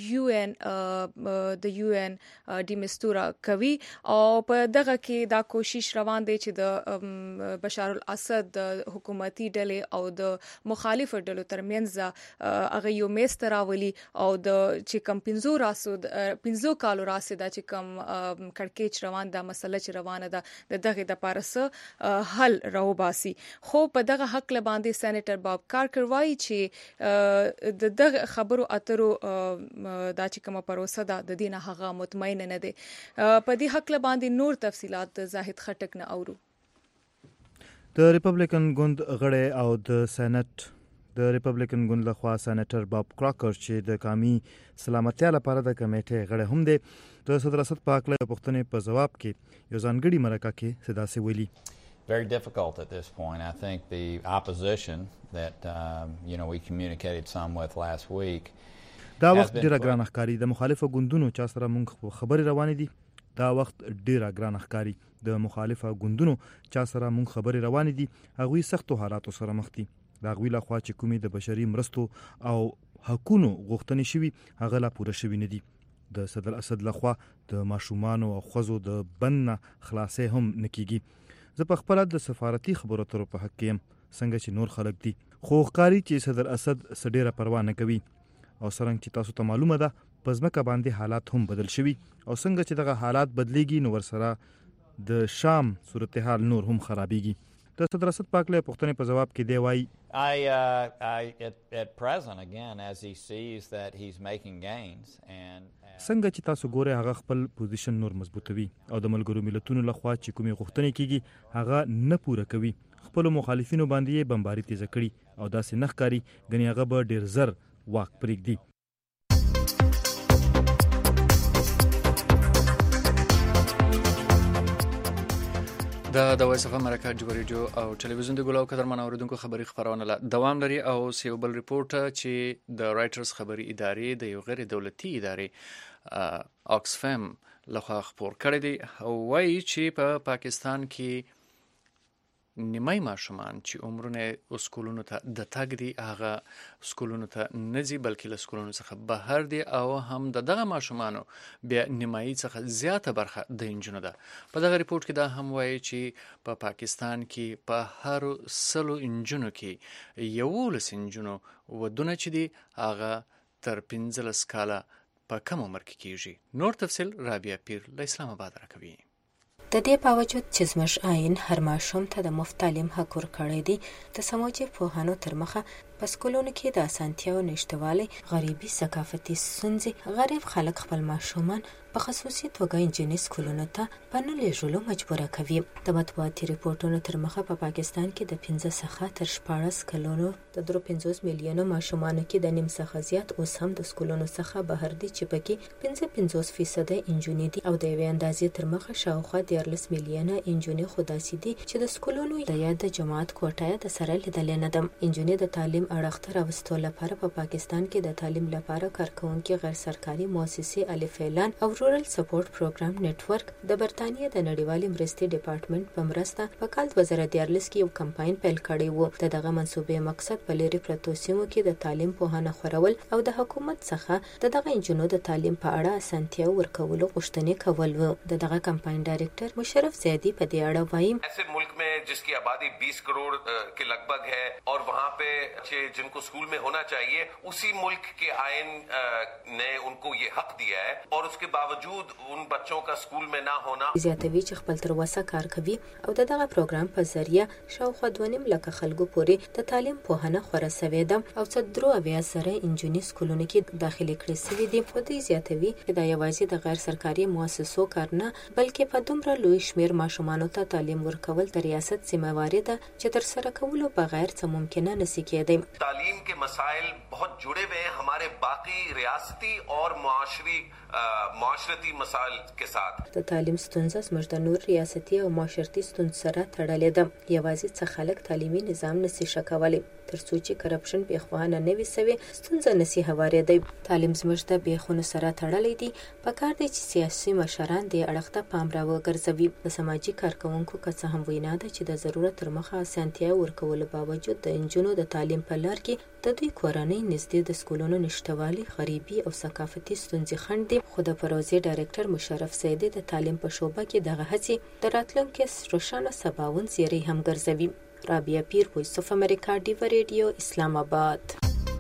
Speaker 2: یو ان ډي مستورا کوي او په دغه کې دا کوشش روان دي چې د بشار الاسد د حکومتي ډلې او د مخالفه ډلو ترمنځ هغه یو مستراولي او د چې کم 15 کالو راسي دا چې کم کړکېچ روان دا مسله چې روانه ده د دغه د پارسه حل راوباسي. خو په دغه حق له باندې سېنیټر باب کارکر وایي چې د دغه خبرو اترو دا چې کومه پروسه ده د دینه هغه مطمئن نه دي. په دې حق له باندې نور تفصيلات د زاهد خټک نه اورو.
Speaker 20: د ریپبلیکن ګوند غړی او د سېنات د ریپبلیکن ګوند لخوا سېنیټر باب کراکر چې د قومي سلامتیا لپاره د کمیټې غړی هم دی د صدر اسد په اړه پوښتنې په جواب کې یو ځانګړي مرکه کې صداسي ویلي.
Speaker 21: Very difficult at this point. I think the opposition that we communicated some with last week
Speaker 20: دا وخت ډیره ګران ښکاری د مخالفه ګوندونو چا سره مونږ خبرې روانې دي. دا وخت ډیره ګران ښکاری د مخالفه ګوندونو چا سره مونږ خبرې روانې دي. هغوی سختو حالاتو سره مخ دي. دا غوی له خوا چې کومې د بشري مرستو او حقوقو غوښتنې شوي هغه لا پوره شوي نه دي. د صدر اسد له خوا د ماشومان او خوځو د بند خلاصې هم نکېږي. زه په خپل د سفارتي خبرو تر په حق کې څنګه چې نور خلک دي خو ښکاري چې صدر اسد سډيره پروا نه کوي او څنګه چې تاسو ته معلومه ده پزماکه باندې حالات هم بدل شوي او څنګه چې دغه حالات بدليږي نو ورسره د شام صورتحال نور هم خرابيږي. د صدر اسد پاکله پښتنې په جواب کې دی وایي
Speaker 21: at present again as he sees that he's making gains and
Speaker 20: څنګه چې تاسو ګورئ هغه خپل پوزیشن نور مضبوطوي او د ملګرو ملتونو لخوا چې کومې غوښتنې کیږي هغه نه پوره کوي. خپل مخالفینو باندې بمباري تیز کړي او داسې نخکاری غني هغه به ډیر زر واک پرېږدي.
Speaker 3: د وایس اف امریکا ډیو ریډیو او ټلویزیون د ګلو قدرمن اوریدونکو خبری خبرونه لا دوام لري او سیوبل ریپورت چې د رائټرز خبري ادارې د یو غیر دولتي ادارې آکسفم لخوا خبر کړی دی او وایي چې په پاکستان کې نیمای ماشومان چې عمرونه سکولونو ته د تګ دي هغه سکولونو ته نه ځي بلکې له سکولونو څخه بهر دي او هم دغه ماشومانو بیا نیمایي څخه زیاته برخه د انجونو ده. په دغه ریپورت کې دا هم وایي چې په پاکستان کې په هر 100 انجونو کې 11 انجونو ودونه چې دي هغه تر 15 کاله په کم عمر کې کیږي. نور تفصیل رابعه پیر له اسلام آباد راکوي.
Speaker 4: د دې باوجود چې زموږ آئین هر ماشوم ته د مفت تعلیم حق ورکړی دی، د سماجي پوهانو تر مخه په سکولونو کې د اسانتیاو نشټوالی، غریبي، ثقافتي ستونزې، غریب خلک خپل ماشومان په خصوصي توګه انجینري سکولونو ته په نه لیږلو مجبوره کوي. د مطبوعاتي ریپورټونو تر مخه په پاکستان کې د 15 څخه تر 14 کلونو د 53 میلیونو ماشومانو کې د نیم څخه زیات اوس هم د سکولونو څخه بهر دي چې پکې 55% انجونې دي او د یوې اندازې تر مخه شاوخوا 14 میلیونه انجونې خو داسې دي چې د سکولونو د یاد جماعت کوټه د سره لیدلې نه ده. انجونې د تعلیم اړخ ته راوستو لپاره په پاکستان کې د تعلیم لپاره کارکونکي غیر سرکاري مؤسسې الف اعلان او رورل سپورټ پروګرام نتورک د برتانیې د نړیوالې مرستې ډپارټمنټ په مرسته په کال 2014 کې یو کمپاین پیل کړی و. دغه منصوبې مقصد په لري پرتو سیمو کې د تعلیم پوهانه خورول او د حکومت څخه دغه انجونو د تعلیم په اړه اسانتیا ورکولو غوښتنې کول و. دغه کمپاین ډایرکټر مشرف زیدی په دې اړه وایي
Speaker 22: ایسے ملک میں جس کی آبادی 20 کروڑ کے لگ بھگ ہے اور وہاں پہ جن کو اسکول میں ہونا چاہیے اسی ملک کے آئین نے ان کو یہ حق دیا ہے اور اس کے باوجود ان بچوں کا اسکول میں نہ ہونا.
Speaker 4: زیاتوي چې خپل تر وسه کار کوي او دغه پروګرام په ذریعہ شاوخوا 2.5 لک خلکو پورې د تعلیم پوهنه خوره سوي ده او څه درو اویا سره انجینري سکولونو کې داخلي کړی سوي دي. په دې زیاتوي چې د یوازې د غیر سرکاري مؤسسو کار نه بلکې په دومره لوی شمیر ماشومانو ته تعلیم ورکول د ریاست ذمہواری ده چې تر سره کولو بغیر څه ممکنه نشي کېدی.
Speaker 22: تعلیم کے مسائل بہت جڑے ہوئے ہیں ہمارے باقی ریاستی اور معاشرتی مسائل کے ساتھ.
Speaker 4: د تعلیم ستونزه زموږ د نور ریاستي او معاشرتي ستونزو سره تړلې ده. یوازې څه خلک تعلیمي نظام نشي شکولی ترڅو چې کرپشن بې خوانه نه وي سوي ستونزه نشي هوارېدی. تعلیم زموږ د بیخونو سره تړلی دی. پکار دی چې سیاسي مشران دې اړخ ته پام راوګرځوي. د سماجي کارکونکو که څه هم وینا ده چې د ضرورت تر مخه اسانتیا ورکولو باوجود د انجونو د تعلیم په لار کې د دوی کورنۍ نږدې د سکولونو نشټوالي، غریبي او ثقافتي ستونزې خنډ دي. خو د پروژې ډایرکټر مشرف زیدی د تعلیم په شعبه کې دغه هڅې د راتلونکي روښانه سباوون زیری هم ګرځوي. رابعه پیر، وایس اف امریکا، ډیو ریډیو، اسلام آباد.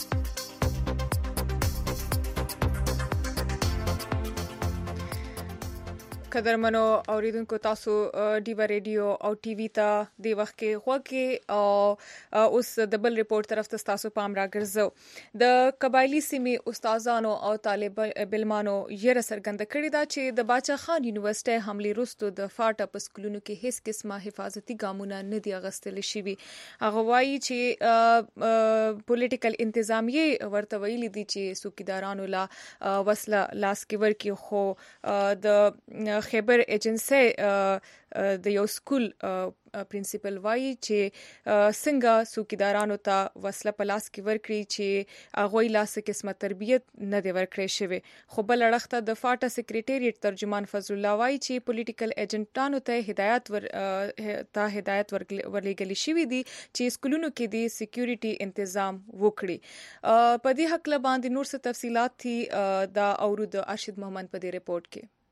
Speaker 2: قدرمنو اوریدونکو تاسو ډیو ریډیو او ټي وي ته د وخت کې خوږه او اوس د بل ریپورت طرف ته تاسو پام راګرځو. د قبایلی سیمې استادانو او طالب علمانو یې سرګند کړی دا چې د باچا خان یونیورسيټي حمله وروسته د فاټا په سکولونو کې هیڅ قسمه حفاظتي ګامونه نه دی اغستل شوی. هغه وایي چې پولیټیکل انتظامیه ورته ویلي دي چې څوکیدارانو لا وسله لاس کې ورکی خو د خیبر ایجنسی د یو سکول پرنسپل وایي چې څنګه څوکیدارانو ته وسله په لاس کې ورکړي چې هغه لاس قسمه تربیت نه دی ورکړي شوی. خو بل اړخ ته د فاټا سیکریټریټ ترجمان فضل الله وایي چې پولیټیکل ایجنټانو ته هدایت ورلېږل شوی دی چې سکولونو کې د سکیورټي تنظیم وکړي. په دې حق له باندې نور څه تفصيلات دي دا اورود ارشد محمد په دې ریپورت کې.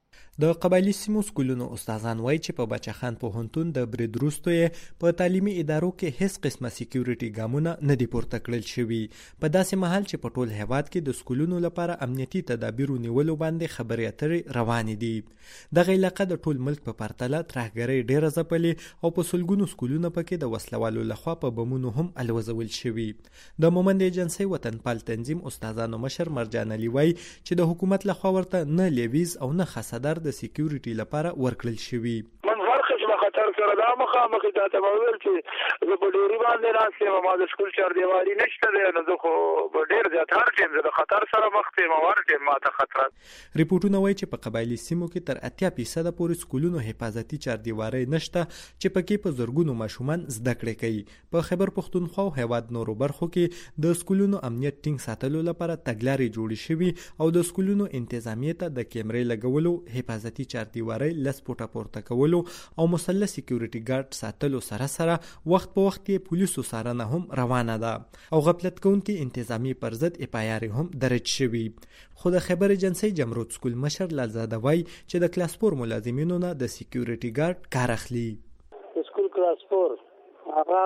Speaker 1: د قبایلی سیمو سکولونو استادان وایي چې په بچخان پوهنتون د برید وروسته یې په تعلیمي ادارو کې هیڅ قسمه سکیورټي ګامونه نه دي پورته کړل شوي، په داسې مهال چې په ټول هیواد کې د سکولونو لپاره امنیتي تدابیرو نیولو باندې خبرې اترې روانې دي. دغه علاقه د ټول ملک په پرتله ترهګرۍ ډېره ځپلې او په سلګونو سکولونه پکې د وسلوالو لخوا په بمونو هم الوزول شوي. د مومند ایجنسۍ وطنپال تنظیم استادانو مشر مرجان علي وایي چې د حکومت لخوا ورته نه لیویز او نه خصدر د سکیورټي لپاره ورکړل شوي.
Speaker 5: من هر قسمه خطر سره دا مخامخ ته وویل چې زه په ډیری باندې راځم، ما د سکول چار دیواري نشته دی، نو زه خو ډیر زیات هر ټیم د خطر سره مخ ته مور ټیم ماته خطر.
Speaker 1: ریپورتونه وایي چې په قبایلی سیمو کې تر 80% پورې سکولونو حفاظتي چار دیواري نشته چې پکې په زرګونو ماشومان زده کړې کوي. په خیبر پښتونخوا او هیواد نورو برخو کې د سکولونو امنیت ټینګ ساتلو لپاره تګلارې جوړې شوي او د سکولونو انتظامیه ته د کیمرې لګولو، حفاظتي چار دیواري لس پورته کولو او مسلح سکیورټي ګارد ساتلو سره وخت په وخت کې پولیسو څارنه هم روانه ده او غفلت کوونکي انتظامی پر ضد اپایار هم درج شوي. خو د خیبر ایجنسۍ جمرود سکول مشر لالزاده وایي چې د کلاس 4 ملازمینو نه د سکیورټي ګارد کار اخلي.
Speaker 5: سکول کلاس 4 هغه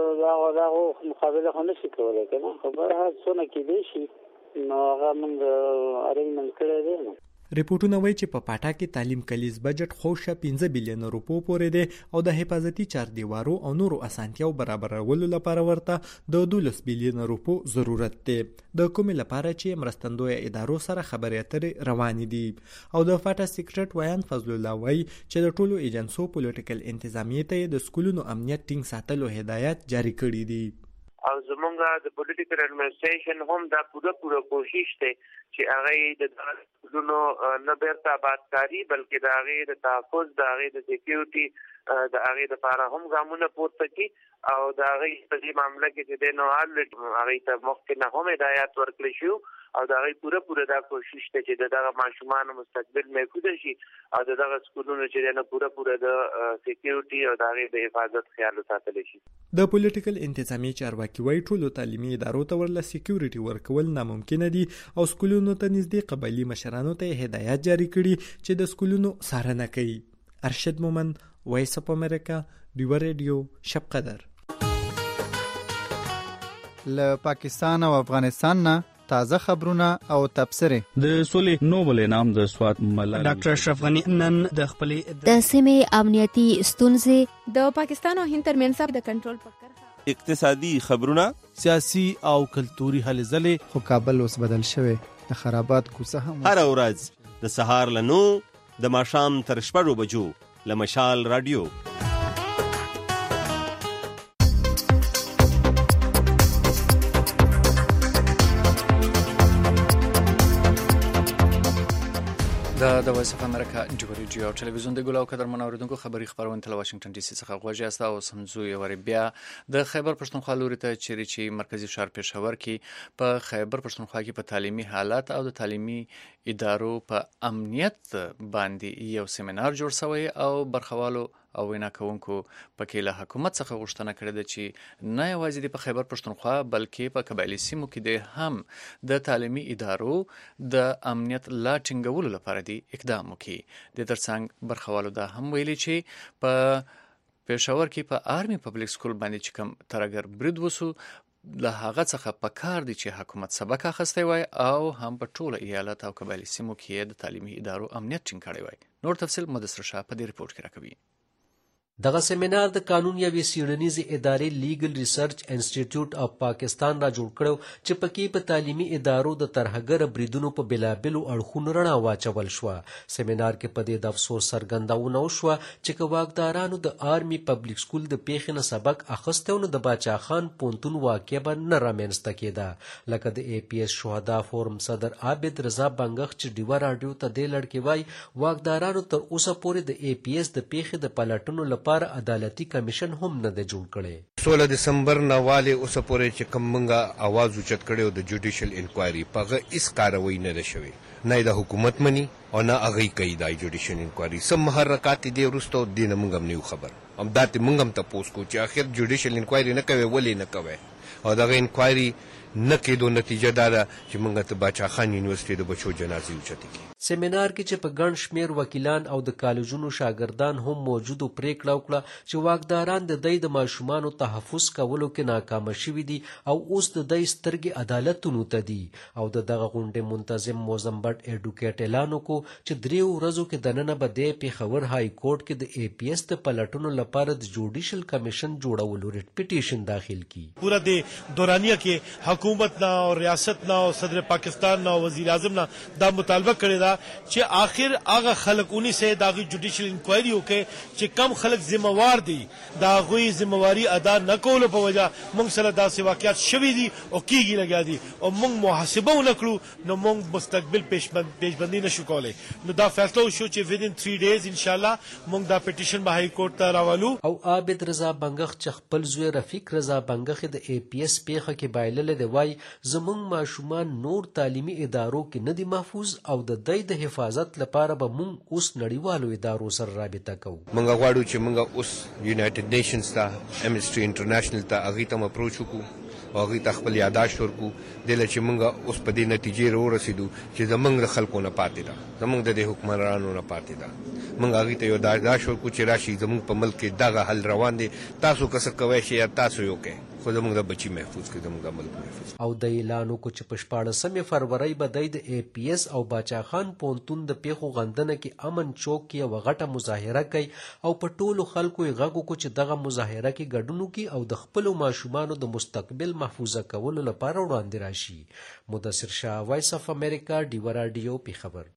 Speaker 5: دغه مقابله خو نشي کولی کنه، خبره څونه کېدی شي نو هغه موږ ارینجمنټ کړی دی.
Speaker 1: ریپورتونه وایي چې په پاټا کې تعلیم کلیز بجټ خوشه 15 بلین روپو پورې دی او د حفاظتي چار دیوارو او نورو اسانتیاو برابرولو لپاره ورته د 12 بلین روپو ضرورت دی، د کومې لپاره چې مرستندوی ادارو سره خبرې اترې روانې دي. او د فاټا سیکریټ ویان فضل الله وایي چې د ټولو ایجنسو پولیټیکل انتظامیه ته د سکولونو امنیت ټینګ ساتلو هدایت جاری کړي دي.
Speaker 23: او زمونږ د پولیټیکل ایڈمنسټریشن هم دا پوره کوشش دی چې هغه د سکولونو نه بیرته آبادکاري بلکې د هغه د تحفظ، د هغه د سکیورټي، د هغه د لپاره هم ګامونه پورته کړي او د هغه په دې معاملې کې چې د نوال هغه ته مخکې نه هم هدایت ورکړل شو او د هغه پوره دا کوشش دی چې دغه ماشومان مستقبل محفوظ شي او دغه سکولونو چې نه پوره د سکیورټي او د هغه د حفاظت خیال ساتل شي.
Speaker 1: د پولیټیکل انتظامی چارواکي وایي ټولو تعلیمي ادارو ته ورله سکیورټي ورکول ناممکن دي او سکولونو ته نږدې قبایلی مشرانو ته هدایت جاری کړي چې د سکولونو څارنه کوي. ارشد مومند، وایس اف امریکا، ډیو ریډیو، شب قدر.
Speaker 24: له پاکستان او افغانستان نه تازه خبرونه او تبصرې. د سولې نوبل انعام د سوات ملالۍ ډاکټر اشرف غنی نن د خپلې د
Speaker 25: سیمې امنیتي ستونزې د پاکستان او هند ترمنځ د کنټرول
Speaker 26: فکر، اقتصادي خبرونه، سیاسي او کلتوري هلې ځلې.
Speaker 24: خو کابل اوس بدل شوی، د خرابات کوڅه هم
Speaker 26: هر ورځ د سهار له 9 د ماښام تر 6 بجو له مشال رادیو.
Speaker 3: د وایس اف امریکا ډیو ریډیو او ټلویزیون د ګلاو قدر منوریدونکو خبری خبرونه تل واشنگټن ډي سي څخه غوږی است او سمزو یو بیا د خیبر پښتونخوا لوري ته چې مرکزی ښار پېښور کې په خیبر پښتونخوا کې په تعلیمي حالات او د تعلیمي ادارو په امنیت باندې یو سیمینار جوړ شوی او برخوالو او وینا کوونکو پکې له حکومت څخه غوښتنه کړې ده چې نه یوازې په خیبر پښتونخوا بلکې په قبایلی سیمو کې هم د تعلیمي ادارو د امنیت لا ټینګولو لپاره دی اقدام وکړي. د ترڅنګ برخوالو دا هم ویلي چې په پېښور کې په آرمي پبلک سکول باندې چې کوم ترګر برید وسو له هغه څخه په کار دي چې حکومت سبق اخیستی وای او هم په ټوله ایالت او قبایلی سیمو کې د تعلیمي ادارو امنیت ټینګ کړی وای. نور تفصیل مدثر شاه په دې ریپورت کې راکوي.
Speaker 27: دغه سیمینار د قانون یوې څیړنیزې ادارې لیګل ریسرچ انسټیټیوټ اف پاکستان را جوړ کړو چې پکې په تعلیمي ادارو د ترهګر بریدونو په بلابلو اړخونو رڼا واچول شو. سیمینار کې په دې د افسوس څرګندونه وشوه چې کواکدارانو د آرمي پبلک سکول د پیښې نه سبق اخیسته نو د باچا خان پونتون واقع به نه رامنځته کېده. لکه د ای پی ایس شهدا فورم صدر عابد رضا بنګخ چې ډیوه راډیو ته دې لړکې وای واکدارانو تر اوسه پورې د ای پی ایس د پیښې د پلټنو لپاره عدالتي کمیشن هم نه دی جوړ کړی.
Speaker 28: 16 دسمبر نه والي اوسه پورې چې کوم منګه आवाज اوچت کړو د جوډیشل انکوایري پغه اس کاروي نه ده شوی، نه د حکومت منی او نه هغه کوي د جوډیشل انکوایري. سم محرکات دي ورستو دین منګم نه خبر هم دات منګم ته پوس کو چې اخر جوډیشل انکوایري نه کوي ولې نه کوي او دغه انکوایري نه کېدو نتیجه دا ده چې موږ ته باچا خان یونیورسيټي د بچو جنازې اوچتې کړي.
Speaker 27: سیمینار کې چې په ګڼ شمیر وکیلان او د کالجونو شاګردان هم موجود و پریکړه وکړه چې واکداران د دوی د ماشومانو تحفظ کولو کې ناکامه شوي دي او اوس د دوی سترګې عدالتونو ته دي او د دغه غونډې منتظم موزم بټ ایډوکیټ اعلان وکړو چې 3 ورځو کې دننه به د پېښور های کورټ کې د اے پی ایس د پلټونو لپاره د جوډیشل کمیشن جوړولو ریټ پټیشن داخل کی.
Speaker 6: پورا د دورانیه کې حکومت نه او ریاست نه او صدر پاکستان نه او وزیر اعظم نه دا مطالبه کړی چې آخر هغه خلکونی سه داغي جوډیشل انکوایری وکړي چې کم خلک ذمہوار دي دا غوي ذمہواری ادا نه کولو په وجه موږ سره داسې واقعیت شوي دي او کیږي لګیا دي او موږ محاسبه ونکړو نو موږ مستقبل پیشبندي نشو کولای. نو دا فیصله وشو چې within 3 days ان شاء الله موږ دا پټیشن به های کورټ ته راولو.
Speaker 27: او عابد رضا بنګخ چې خپل زوی رفیق رضا بنګخ د اے پی ایس پیخه کې بایلل دی وای زمونږ ماشومان نور تعلیمي ادارو کې نه دي محفوظ او د د حفاظت لپاره به مونږ اوس نړیوالو ادارو سره رابطه کوو.
Speaker 28: مونږ غواړو چې مونږ اوس یونایټډ نیشنز ته امنسټي انټرنیشنل ته هغې ته اپروچ وکړو او هغې ته خپل یاداشت ورکړو دله چې مونږ اوس په دې نتیجې راورسېدو چې زمونږ د خلکو نه پاتې ده زمونږ د دې حکمرانانو نه پاتې ده. مونږ هغې ته یو یاداشت ورکړو چې راشي زمونږ په ملک کې دغه حل روان دی تاسو که څه کوی شئ یا تاسو یې وکړئ خو زمونږ د بچي محفوظ کړي زمونږ د ملک محفوظ.
Speaker 27: او د اعلان وکړو چې په 14 فروری به د اے پی ایس او باچا خان پونتون د پیښو غندنه کې امن چوک کې یوه غټه مظاهره کوي او په ټولو خلکو یې غږ وکړو چې دغه مظاهره کې ګډون وکړي او د خپلو ماشومانو د مستقبل محفوظه کولو لپاره وړاندې راشي. مدثر شاه، وایس اف امریکا، ډیوه راډیو، پیښور.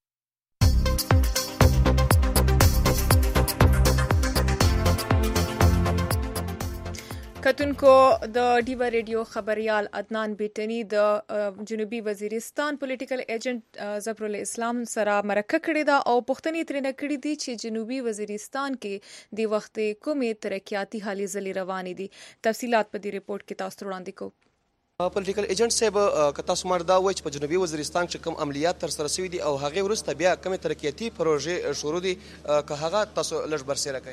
Speaker 2: کتونکو د ډیوا ریډیو خبريال عدنان بیٹنی د جنوبي وزیرستان پولیټیکل ایجنټ ظفر الاسلام سره مرکه کړې ده او پوښتنې ترې کړې دي چې جنوبي وزیرستان کې د وخت کومې ترقیاتي هلې ځلې روانې دي. تفصيلات په دې ریپورت کې تاسو وړاندې کوو.
Speaker 7: پولیټیکل ایجنټ صاحب کتا سمار دا وای چې په جنوبي وزیرستان کې کوم عملیات تر سره شوي دي او هغه ورسته بیا کومې ترقیاتي پروژې شروع دي که هغه تاسو لږ برسېره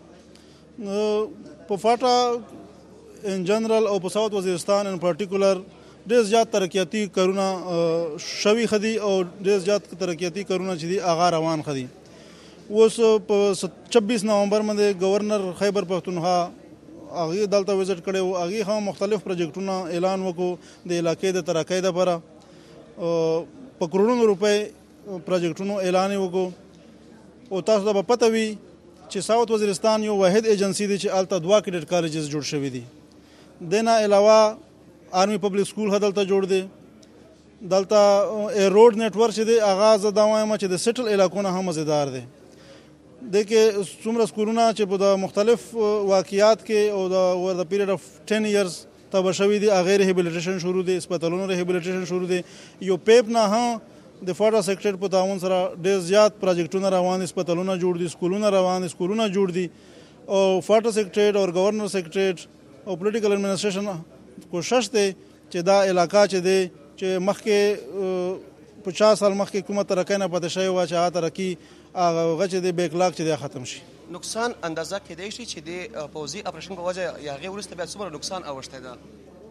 Speaker 8: کوي. په فاټا ان جنرال او په ساوث وزیرستان ان پارټیکولر ډېر زیات ترقیاتي کارونه شوي خدي او ډېر زیات ترقیاتي کارونه چې دي هغه روان خدي. اوس په 26 نومبر باندې گورنر خیبر پختونخوا هغه دلته وزټ کړي او هغه هم مختلف پروجیکټونه اعلان وکړو د علاقې د ترقۍ لپاره په کروڑونو روپۍ پروجیکټونو اعلان وکړو. او تاسو ته پته وي چې ساوث وزیرستان یو واحد ایجنسی دی چې الته 2 کیډټ کالجز جوړ شوي دي. دنه علاوه آرمی پبلک سکول هدلته جوړ دی. دلته روډ نیټورک چې دی اغاز دا وایم چې د سټل علاقو نه هم مزیدار دی. د کې څومره سکولونه چې په د مختلف واقعیات کې او د ور د پیریډ اف 10 ایئرز تبه شوي دي هغه ریهابلیټیشن شروع دي هسپتالونو ریهابلیټیشن شروع دي. یو پیپ نه هم د فاټا سیکټریټ په تعاون سره ډېر زیات پروجیکټونه روان دي هسپتالونه جوړ دي سکولونه روان دي سکولونه جوړ دي او فاټا سیکټریټ او گورنر سیکټریټ او پولیټیکل ایڈمنسټریشن کوشش دی چې دا علاقہ چې دی چې مخکې 50 سال مخکې کومه ترقی نه پاتې شوی وه چې هغه ترقي هغه چې دی بیکلاګ چې دی ختم شي.
Speaker 7: نقصان اندازه کېدای شي چې د پوځي اپریشن په وجه یا هغې وروسته بیا څومره نقصان اوښتی ده؟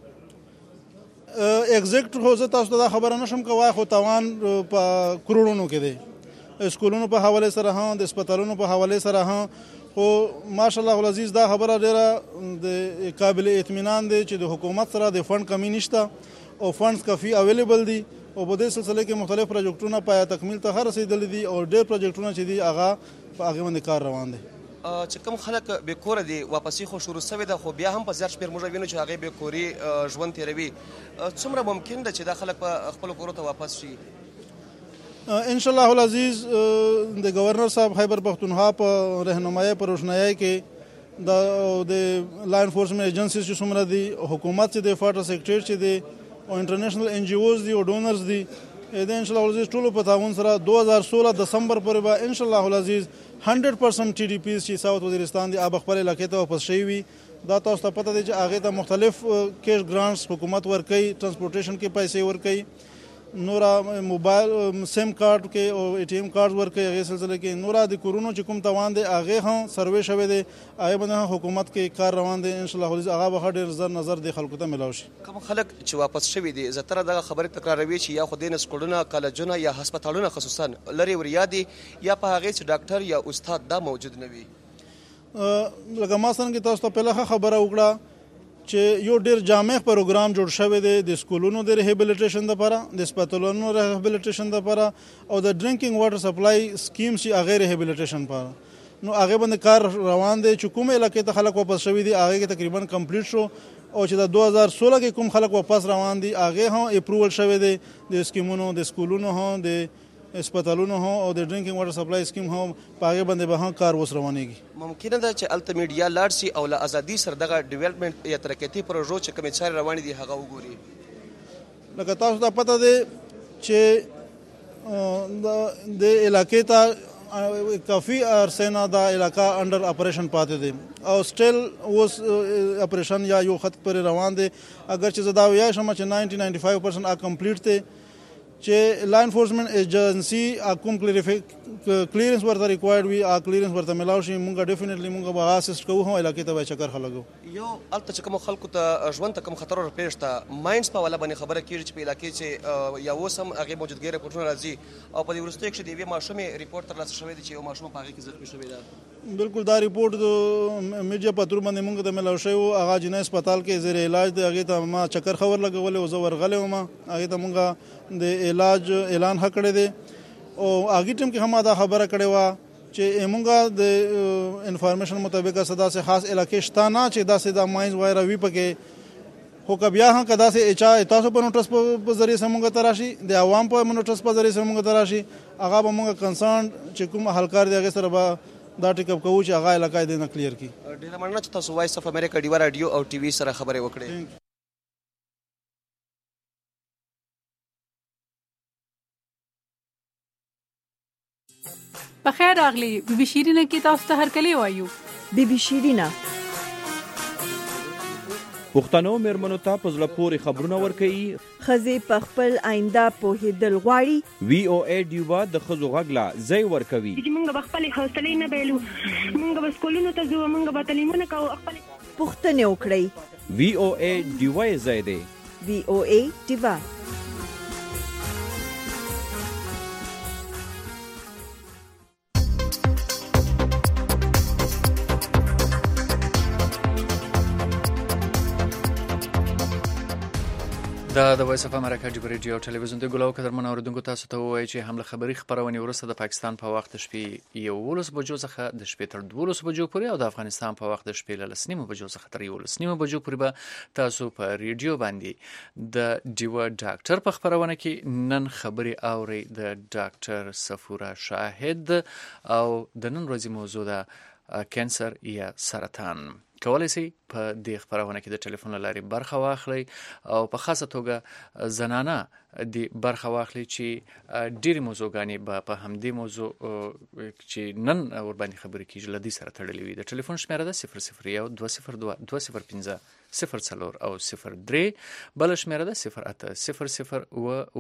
Speaker 8: ایگزیکټ خو زه تاسو ته دا خبره نشم کوای خو تاوان په کروڑونو کې دی. سکولونو په حواله سره هم د هسپتالونو په حواله سره هم خو ماشاءالله العزیز دا خبره ډیره د قابل اطمینان دی چې د حکومت سره د فند کمی نشته او فندز کافي اویلیبل دي او په دې سلسله کې مختلف پروجیکټونه پای تکمیل ته رسیدلي دي او ډېر پروجیکټونه چې دي هغه په هغه باندې کار روان دي.
Speaker 7: چې کوم خلک بې کوره دي واپسي خو شروع شوې ده خو بیا هم په زیات شمېر موږ وینو چې هغې بې کوري ژوند تېروي. څومره ممکن ده چې دا خلک په خپلو کورو ته واپس شي؟
Speaker 8: ان شاء الله العزیز د گورنر صاحب خیبر پختونخوا په رهنمایي په روشنایي کې د لا انفورسمنت ایجنسیز چې څومره دي حکومت چې د فاټا سیکټریټ چې دی او انټرنیشنل ان جی اوز دي او ډونرز دي د ان شاء الله العزیز ټولو په تعاون سره 2016 دسمبر پورې به ان شاء الله العزیز 100% ټي ډي پیز چې ساوث وزیرستان دی اب خپل علاقې ته واپس شوي وي. دا تاسو ته پته دی چې هغې ته مختلف کیش ګرانټس حکومت ورکوي ټرانسپورټیشن کې پیسې ورکوي نورا موبایل سیم کارت کې او ای ټی ایم کارت ورکړي هغه سلسله کې نورا د کورونو چې کوم توان دی هغه هم سروې شوی دی هغه باندې حکومت کې کار روان دی ان شاء الله هغه به ډېر زر نظر دی خلکو ته ملاوي شي.
Speaker 7: کوم خلک چې واپس شوي دي زتره دغه خبره تکراروي چې یا خو دین سکولونه کالجونه یا هسپتالونه خصوصا لري وریادي یا په هغه چې ډاکټر یا استاد دا موجود نه وي.
Speaker 8: لکه ما څنګه تاسو ته پهله خبره وکړه چې یو ډیر جامع پروګرام جوړ شوی دی د سکولونو د ریهابلیټیشن لپاره د هسپتالونو ریهابلیټیشن لپاره او د ډرینکینګ واټر سپلای سکیم چې هغه ریهابلیټیشن لپاره نو هغه باندې کار روان دی چې کومه علاقې ته خلک واپس شوي دي هغه کې تقریبا کمپلیټ شو او چې د 2016 کې کوم خلک واپس روان دي هغه هم اپروول شوی دی د سکیمونو د سکولونو هم د هسپتالونو هم او د ډرینکینګ واټر سپلای سکیم هم په هغه باندې به هم کار وس روانېږي.
Speaker 7: ممکنه ده چې الته میډیا لاړ شي او له ازادي سره دغه ډیولپمنٹ یا ترقیاتي پروژو چې کومې چارې روانې دي هغه وګوري.
Speaker 8: لکه تاسو ته پته دی چې د علاقې ته کافي عرصه نه دا علاقه انډر اپریشن پاتې دی او سټیل اوس اپریشن یا یو خط پر روان دی اگر چې زدا ویا شمه چې 90-95% کمپلیټ دی چې لا انفورسمنت ایجنسی کوم کلیرنس ورته ریکوایرډ وي کلیرنس ورته ملاو شي مونږه ډیفینیټلی مونږه به اسیسټ کوو هم علاقې ته به چکر خلګو.
Speaker 7: یو الته چې کوم خلکو ته ژوند ته کوم خطر ورپېښ ته ماینز په والا باندې خبره کیږي چې په علاقې چې یا اوس هم هغه موجودګي رپورټونه راځي او په دې وروستیو کې د یوې ماشومې ریپورټ ترلاسه شوی دی چې یو ماشوم په هغه کې زخمي شوی دی.
Speaker 8: بالکل دا ریپورټ د میډیا په تور باندې مونږ ته ملاو شوی او هغه جنې هسپتال کې زیر علاج دی هغه ته ما چکر خبر لګولې او زه ورغلې وم هغه ته مونږه د علاج اعلان کړی دی او هغه ټیم کې هم دا خبره کړې و چې مونږه د انفارمیشن مطابق صدا سے خاص علاقې شته نه چې دا سه د ماینز وایره وی پکې خو کبیا هم کدا سه اچا تاسو په نوټس په ذریعہ سمونږه تراشي د عوام په نوټس په ذریعہ سمونږه تراشي هغه به مونږه کنسرن چې کوم حلکار دی هغه سره به دا ټیک اپ کوو چې هغه علاقې د نه کلیر کی.
Speaker 7: ډیره مننه چې تاسو وایس اف امریکا ډیوا رادیو او ټي وي سره خبرې وکړې.
Speaker 9: بخیر راغلی بی بی شیرینه کې تاسو ته هرکلی وایو.
Speaker 10: بی بی شیرینه
Speaker 11: پښتنو میرمنو ته په زړه پورې خبرونه ورکوي
Speaker 10: ښځې په خپل آینده پوهېدل غواړي.
Speaker 11: وی او ای ډیوا د ښځو غږ لا ځای ورکوي
Speaker 12: چې موږ به خپلې حوصلې نه بایلو موږ به سکولونو ته ځو موږ به تعلیمونه کوو خپلې
Speaker 10: پوښتنې وکړئ.
Speaker 11: وی او ای ډیوا یې ځای دی.
Speaker 10: وی او ای ډیوا
Speaker 3: د وایس اف امریکا جبر ریډیو او ټلویزیون د ګلو قدرمن اوریدونکو تاسو ته وایي چې حمله خبری خبرونه ورسته د پاکستان په وخت شپې 11 بجو څخه د شپې تر 12 بجو پورې او د افغانستان په وخت شپې له 9 بجو څخه تر 11 بجو پورې به تاسو په ریډیو باندې د ډیوا ډاکټر په خبرونه کې نن خبري اوري د ډاکټر صفورا شاهد او د نن ورځې موضوع ده کانسر یا سرطان. کولای شي په دې خبرونه کې د ټلیفون لارې برخه واخلي او په خاصه توګه زنانه د برخه واخلي چې ډېری موضوعګانې به په همدې موضوع چې نن ور باندې خبرې کیږي لدی سره تړلې وي. د ټلیفون شمیره ده 001 202 205 04 او 03 بل شمیره ده 0800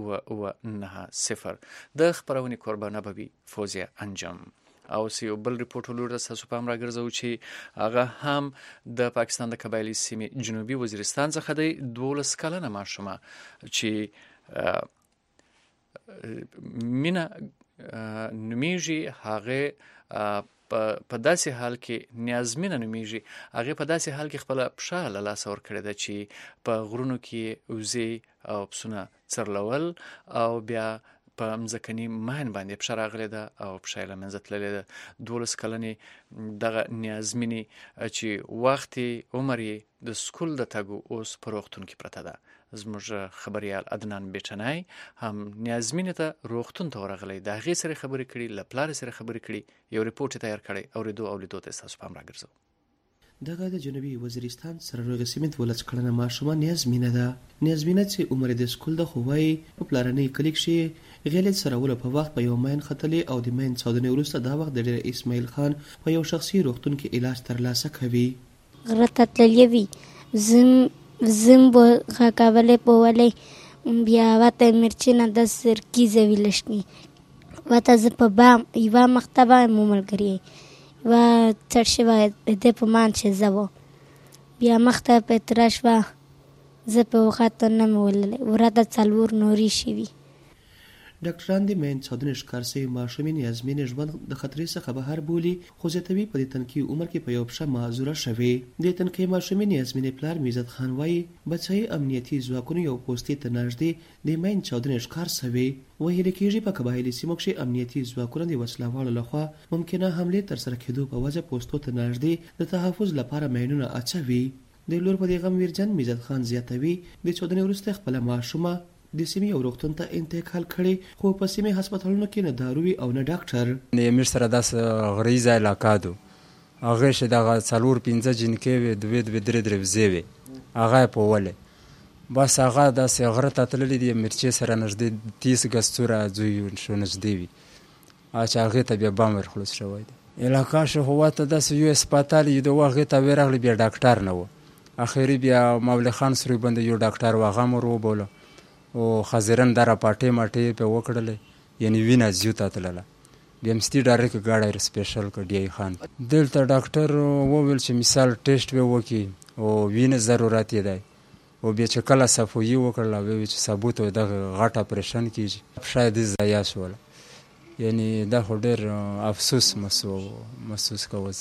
Speaker 3: و90. د خبرونې قربانه به وي فوزیه انجام. او سیو بل ریپورټ ولور د تاسو په امر راګرځو چې هغه هم د پاکستان د قبایلی سیمې جنوبي وزیرستان څخه د 12 کلنه ماشومه چې مینا نومیږي هغه په داسې حال کې نیازمینه نومیږي هغه په داسې حال کې خپل پښه له لاس ور کړی ده چې په غرونو کې اوزي او پسونه څرلول او بیا په مزکنی ماین باندې پښه راغلی ده او پښه یې له منځه تللې ده. 12 کلنې دغه نیازمینې چې وخت عمر یې د سکول د تګو اوس په روغتون کې پرته ده. زموږ خبریال عدنان بیچنای هم نیازمینې ته روغتون ته ورغلی د هغې سره خبرې کړي له پلار سره خبرې کړي یو ریپورټ تیار کړی اوریدو او لیدو ته تاسو په امر راګرځو.
Speaker 13: دغه د جنوبي وزیرستان سره سیمه 12 کلنه ماشومه نیازمینه ده. نیازمینه چې عمر د سکول د خوای په پلارنۍ کلیک شي غیلت سره ول په وخت په یو ماین خطلې او د ماین څودنې وروسته دا وخت د ډیر اسماعیل خان په یو شخصي روغتون کې علاج ترلاسه کوي.
Speaker 14: غرته تللی وي زم بو غاکاولې په ولې بیا واته مرچینه د سرکیزه ویلشنی واته ز په بام یوه مختبه مو ملګری و څړ شوی د په مان چې زو بیا مخته په تراش و زه په وخت نه مولل ورته څلور نوري شي
Speaker 13: ډاکټران د مین چودنې ښکار سوي ماشومې نیازمینې ژوند د خطرې څخه بهر بولي خو زیاتوي په دې تنکي عمر کې په یو پښه معذوره شوې د تنکي ماشومې نیازمینې پلار میزت خان وایي بچی امنیتي ځواکونو یو پوستې ته نږدې د مین چودنې ښکار سوي ویل کېږي په قبایلي سیمو کې امنیتي ځواکونه د وسلهوالو لخوا ممکنه حملې ترسره کېدو په وجه پوستو ته نږدې د تحفظ لپاره مینونه اچوي د لور په دې غم ویرجن میزت خان زیاتوي د چودنې وروسته خپله ماشومه د سیمې یو روغتون ته انتقال کړي خو په سیمې هسپتالونو کې نه داروي او نه ډاکټر
Speaker 15: د امیر سره داسې غریزه علاقه ده هغه چې دغه 4-5 جنکې وي دوې درې وزې وي هغه په ولې بس هغه داسې غره ته تللی دی مرچې سره نږدې 30 ګز څوره ځوی شو نږدې وي چې هغې ته بیا بام ورخلوص شوی دی علاقه شو هوا ته داسې یو هسپتال یو د هغې ته ورغلی بیا ډاکټر نه و اخري بیا مولوي خان سروي باندې یو ډاکټر و هغه مو وبوله او خزرن دره پاټې ماټې په وکړلې یعنی وینه زیو ته تلله بیا مستي ډایرکټ ګاډی سپیشل کډی خان دلته ډاکټر وویل چې مثال ټیسټ به وکي او وینه ضرورت دی او بیا چې کله صفوي وکړل او چې ثبوت دغه غټ اپریشن کیږي شاید ضایع شول یعنی دا خو ډېر افسوس محسوس کوم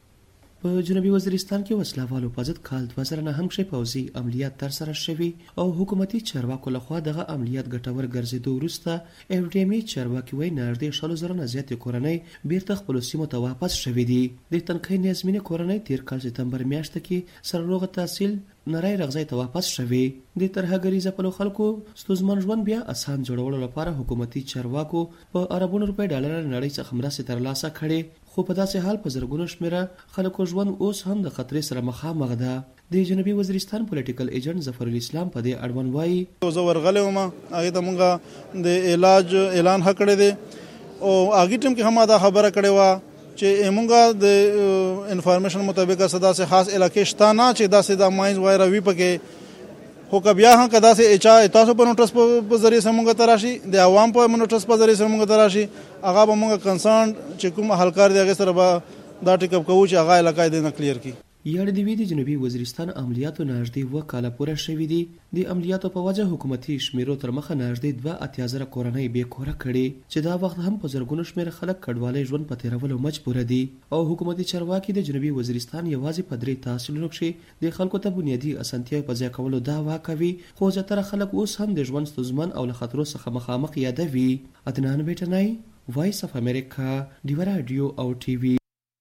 Speaker 13: په جنوبي وزیرستان کې وسلهوالو په ضد کال 2009 هم کې پوځي عملیات ترسره شوي او حکومتي چارواکو لخوا دغه عملیات ګټور ګرځېدو وروسته اف ډي ام چارواکي وایي نږدې 100,000 نه زیاتې کورنۍ بیرته خپلو سیمو ته واپس شوي دي د تنکۍ نیازمینې کورنۍ تیر کال سپتمبر میاشت کې سرروغه تحصیل نری رغځای ته واپس شوي د ترهګریزه په خلکو ستونزمن ژوند بیا اسان جوړولو لپاره حکومتي چارواکو په اربونو روپۍ ډالر نړۍ څخه مرستې ترلاسه کړي خو په داسې حال په زرګونو شمیره خلکو ژوند اوس هم د خطرې سره مخامخ ده د جنوبي وزیرستان پولیټیکل ایجنټ ظفر الاسلام په دې اړوند وایي
Speaker 8: زه ورغلی وم هغې ته مونږ د علاج اعلان ښه کړی دی او هغې ټیم کې هم دا خبره کړې وه چې مونږ د انفارمیشن مطابق څه داسې خاص علاقې شته نه چې داسې د ماینز وغیره وي پکې خو که بیا هم که داسې تاسو په نوټس په ذریعه سره مونږ ته راشي د عوام په نوټس په ذریعه سره مونږ ته راشي هغه به مونږ کنسرن چې کوم اهلکار دی هغې سره به دا ټیکپ کوو چې هغه علاقه یې نه کلیر کړي
Speaker 13: یاد دی وی د جنوبي وزیرستان عملیاتو نږدې 2 کاله پوره شوې دي د عملیاتو په وجه حکومتي شمیرو تر مخه نږدې 2,000 کورنۍ بې کوره کړي چې دا وخت هم په زرګونو شمیر خلک کډوالۍ ژوند په تیرولو مجبور دي او حکومتي چارواکي د جنوبي وزیرستان یوازې په 3 تحصیلونو کې د خلکو ته بنیادي اسانتیاوې په ځای کولو دعوا کوي خو زیاتره خلک اوس هم د ژوند ستونزمن او له خطرو څخه مخامخ یادوي عدنان بیټنای وایس اف امریکا ډیو رادیو او ټي وي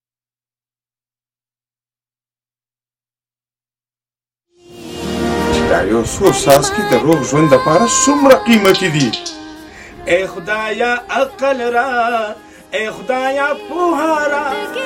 Speaker 16: دا یو څو څاڅکي د روغ ژوند لپاره څومره قیمتي دي ای خدایا عقل را ای خدایا پوهه را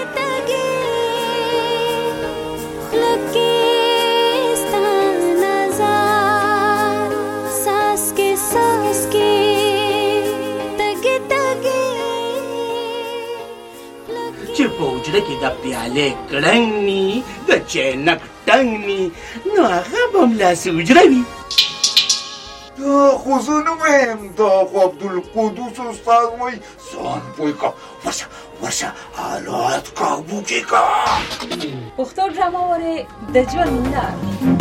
Speaker 17: چې په وجره کې د پیالې کړنګ ني د چینک ټنګ ني نو هغه به همداسې وجره وي
Speaker 16: دا خو زه نه وایم دا خو عبدالقدوس استاد وایي ځان پوه که ورشه حالات کابو کې که
Speaker 18: پښتو ډرامه وارې د ژوند لار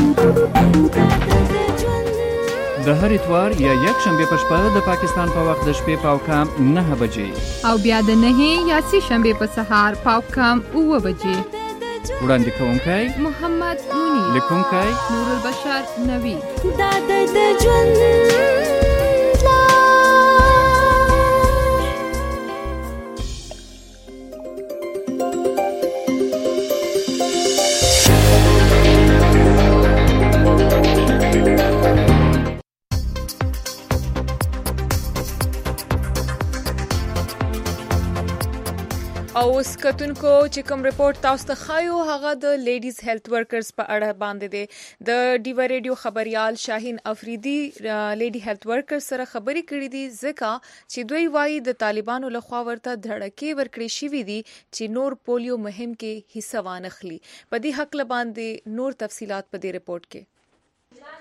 Speaker 3: د هر اتوار یا یک شنبه په شپه د پاکستان په وخت د شپې پاوکام 9 بجې
Speaker 25: او بیا د 9 یا 3 شنبه په سهار پاوکام 9 بجې
Speaker 3: وړاندې کوونکی
Speaker 25: محمد مونی
Speaker 3: لیکونکی
Speaker 25: نور البشر نوی
Speaker 18: دا د ژوند
Speaker 2: او اوس کتونکو چې کوم ریپورت تاسو ته خایو هغه د لیډیز هیلث ورکرز په اړه باندې دی د ډیوا ریډیو خبريال شاهین افریدي لیډي هیلث ورکرز سره خبرې کړې دي ځکه چې دوی وایي د طالبانو لخوا ورته دړکې ورکړې شوې دي چې نور پولیو مهم کې حصہ وانخلي په دې حق باندې نور تفصيلات په دې ریپورت کې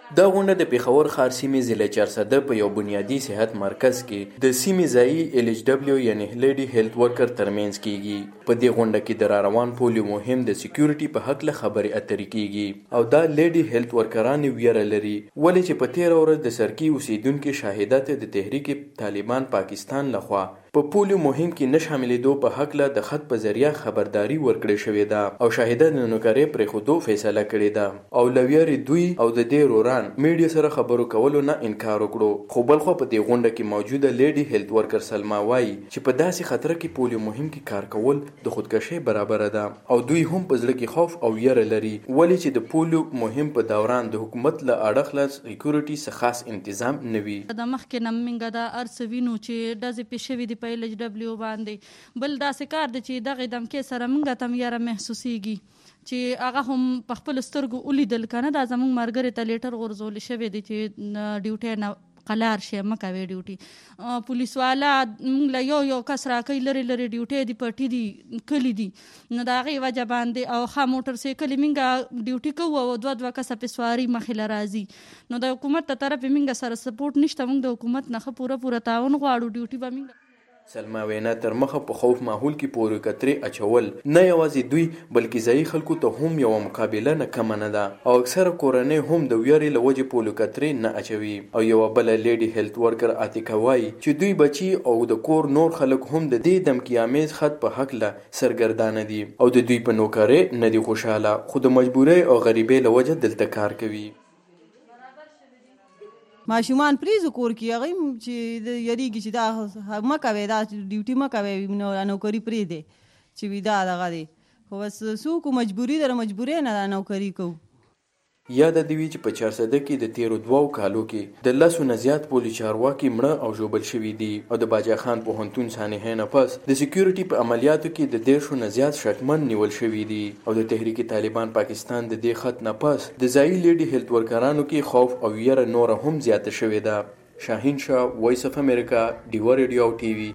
Speaker 1: دا غونډه د پېښور ښار سیمې ضلع چارسده په یو بنیادي صحت مرکز کې د سیمې ځایي LHW یعنی لیډي هیلث ورکر ترمنځ کیږي. په دې غونډه کې د راروان پولیو مهم د سکیورټي په حق له خبرې اترې کیږي او دا لیډي هیلث ورکران ویره لري ولې چې په 13 ورځ د سرکی اوسیدونکو شاهدات د تحریک طالبان پاکستان لخوا په پولیو مهم کې نش حملېدو په حق له د خط په ذریعہ خبرداري ورکړې شوې ده او شاهدان د نوکرې پرې خودو فیصله کړې ده او لویاري دوی او د دې روران میډیا سره خبرو کولو نه انکار وکړو. خو بل خو په دې غونډه کې موجوده لیډي هیلث ورکر سلما وایي چې په داسې خطر کې پولیو مهم کې کار کول د خودکشي برابر ده او دوی هم په ځل کې خوف او یره لري ولې چې د پولیو مهم په دوران د حکومت له اړخ له سکیورټي څخه خاص تنظیم نوي.
Speaker 4: د مخکې نمنګ د ارسوینو چې داسې پېښوي په LHW باندې بل داسې کار دی چې دغه دمکې سره موږ ته یاره محسوسیږي چې هغه هم په خپل سترګو ولیدل کنه دا زموږ مرګري ته لیټر غورځول شوی دی چې ډیوټي نه قلار شي مکوي ډیوټي پولیس والا موږ یو کس راکې لري ډیوټي دی پټي دی کلی دی نو دا غي وجه باندې او خا موټر سایکل موږ ډیوټي کوو او دوه کس په سواری مخله راځي نو د حکومت ته طرف موږ سره سپورټ نشته موږ د حکومت نه پوره تعاون غواړو ډیوټي به موږ
Speaker 1: سلما وینا تر مخه په خوف ماحول کې پورې کترې اچول نه یوازې دوی بلکې ځایي خلکو ته هم یو مقابله نه کم نه ده او اکثره کورنۍ هم د ویاري لوجه پولو کترې نه اچوي او یو بل لیډي هیلث ورکر اتیکا وایي چې دوی بچي او د کور نور خلک هم د دې دمکیامیز خط په حق له سرګردانه دي او د دوی په نوکرې نه دي خوشاله خو د مجبورۍ او غریبۍ لوجه دلته کار کوي.
Speaker 5: ماشومان پریزو کور کې هغه چې د یریږي چې دا مکوي دا ډیوټي مکوي نوکری پری دی چې وی دا دغه دی خو بس څوک مجبوری در مجبوري نه نوکری کو.
Speaker 1: یاد دی چې په 400 کې د 13 کالو کې د لاسو نه زیات پولیس چارواکي مړه او ژوبل شوي دي او د باجا خان پوهنتون سانحې نه پس د سکیورټي په عملیاتو کې د 150 نه زیات شکمن نیول شوي دي او د تحریک طالبان پاکستان د دې خط نه پس د ځایي لیډي هیلث ورکرانو کې خوف او یره نور هم زیاته شوې ده. شاهین شاه وایس اف امریکا ډیوا ریډیو ټي وي.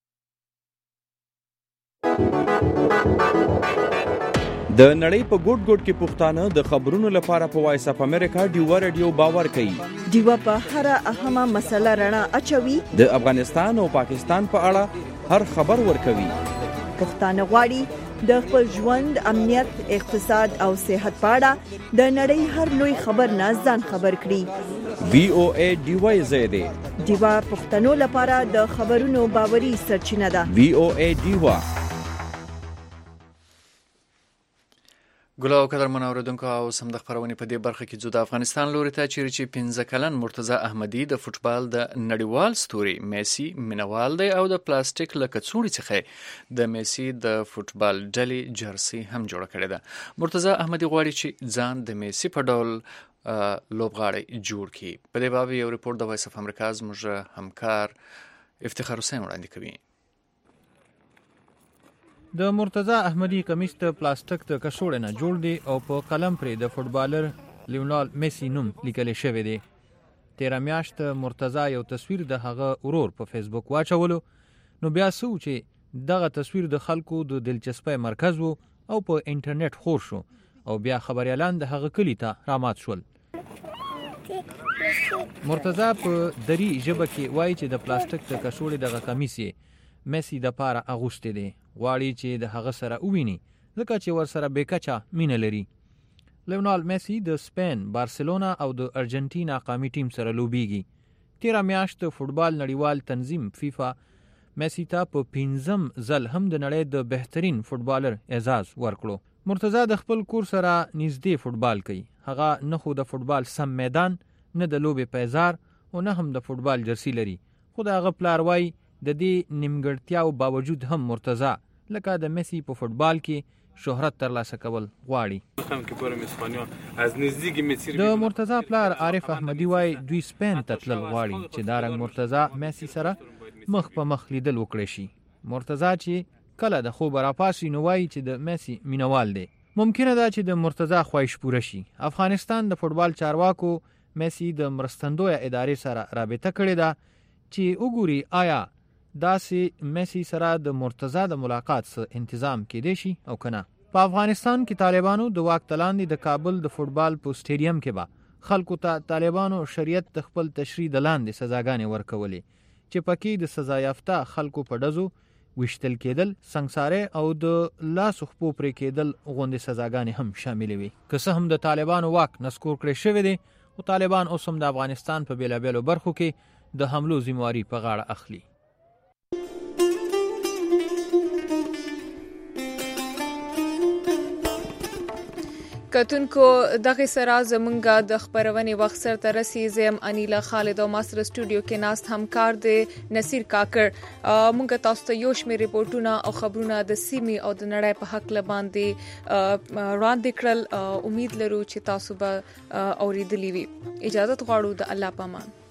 Speaker 11: د نړۍ په ګوټ ګوټ کې پښتانه د خبرونو لپاره په وایس اف امریکا ډیوا ریډیو باور کوي.
Speaker 10: ډیوا په هر اهمه مسله رڼا اچوي.
Speaker 11: د افغانستان او پاکستان په اړه هر خبر ورکوي.
Speaker 10: پښتانه غواړي د خپل ژوند امنیت اقتصاد او صحت په اړه د نړۍ هر لوی خبر نه ځان خبر کړي.
Speaker 11: VOA ډیوا زیاده
Speaker 10: ډیوا پښتنو لپاره د خبرونو باوري سرچینه ده.
Speaker 11: VOA ډیوا.
Speaker 3: ګلو قدرمن اوریدونکو او سم د خبرونې په دې برخه کې د افغانستان لوري ته چیرې 15 کلن مرتضی احمدی د فوتبال د نړیوال ستوري میسی مینوال دی او د پلاستیک له کڅوړې څخه د میسی د فوتبال ډلې جرسي هم جوړ کړې ده. مرتضی احمدی غواړي چې ځان د میسی په ډول لوبغاړی جوړ کړي. په دې باب یو ریپورت د وایس اف امریکا زموږ همکار افتخار حسین وړاندې کوي.
Speaker 19: د مرتضی احمدی کمیس ته پلاستیک ته کڅوړه نه جوړ دی او په قلم پرې د فوتبالر لیونال میسی نوم لیکل شوی دی. 13 میاشت مرتضی یو تصویر د هغه ورور په فیسبوک واچولو نو بیا سو چې دغه تصویر د خلکو د دلچسپۍ مرکز وو او په انټرنیټ خور شو او بیا خبريالان د هغه کلی ته رامات شول. مرتضی په دری ژبه کې وایي چې د پلاستیک ته کڅوړې دغه کمیس میسی د پاره اغوستې دی. غواړي چې د هغه سره وویني ځکه چې ور سره بیکچا مینه لري. لیونال میسی د سپین، بارسلونا او د ارجنټینا قومي ټیم سره لوبيږي. 13 میاشت فوتبال نړیوال تنظیم فیفا میسی ته په 15م ځل هم د نړۍ د بهترین فوتبالر اعزاز ورکړو. مرتضی د خپل کور سره نږدې فوتبال کوي. هغه نه خو د فوتبال سم میدان، نه د لوبې پیزار او نه هم د فوتبال جرسی لري. خو د هغه پلار وایي د دې نیمګړتیاو باوجود هم مرتضی لکه د میسی په فوتبال کې شهرت ترلاسه کول غواړي. د مرتضی پلار عارف احمدی وای دوی سپین ته تلل غواړي چې دا رنګ مرتضی میسی سره مخ په مخ لیدل وکړي شي. مرتضی چې کله د خوب راپاسي نو وای چې د میسی مینوال دی. ممکنه ده چې د مرتضی خواهش پوره شي. افغانستان د فوتبال چارواکو میسی د مرستندوی ادارې سره رابطه کړې ده چې وګوري آیا داسې میسی سره د مرتضی د ملاقات سره انتظام کېدی شي او کنه. په افغانستان کې طالبانو د واک تلاندې د کابل د فوتبال په سټیډیم کې به خلکو ته طالبانو شریعت د خپل تشریع د لاندې سزاګانې ورکولې چې پکې د سزا یافته خلکو په ډزو وشتل کېدل، سنګسارۍ او د لاسو خپو پرې کېدل غوندې سزاګانې هم شاملې وي. که څه هم د طالبانو واک نسکور کړی شوی دی، خو طالبان اوس هم د افغانستان په بېلابېلو برخو کې د حملو ذمواري په غاړه اخلي.
Speaker 2: کتونکو دغه سره زمونږه د خبرونې وخت سره رسي. زم انیلا خالد او ماستر سټوډیو کې ناست همکار دی نصیر کاکړ. مونږ تاسو ته یو شمېر ریپورتونه او خبرونه د سیمې او د نړۍ په حق باندې وړاندې کړل. امید لرو چې تاسو به اوریدلی وي. اجازه غواړو د الله په امان.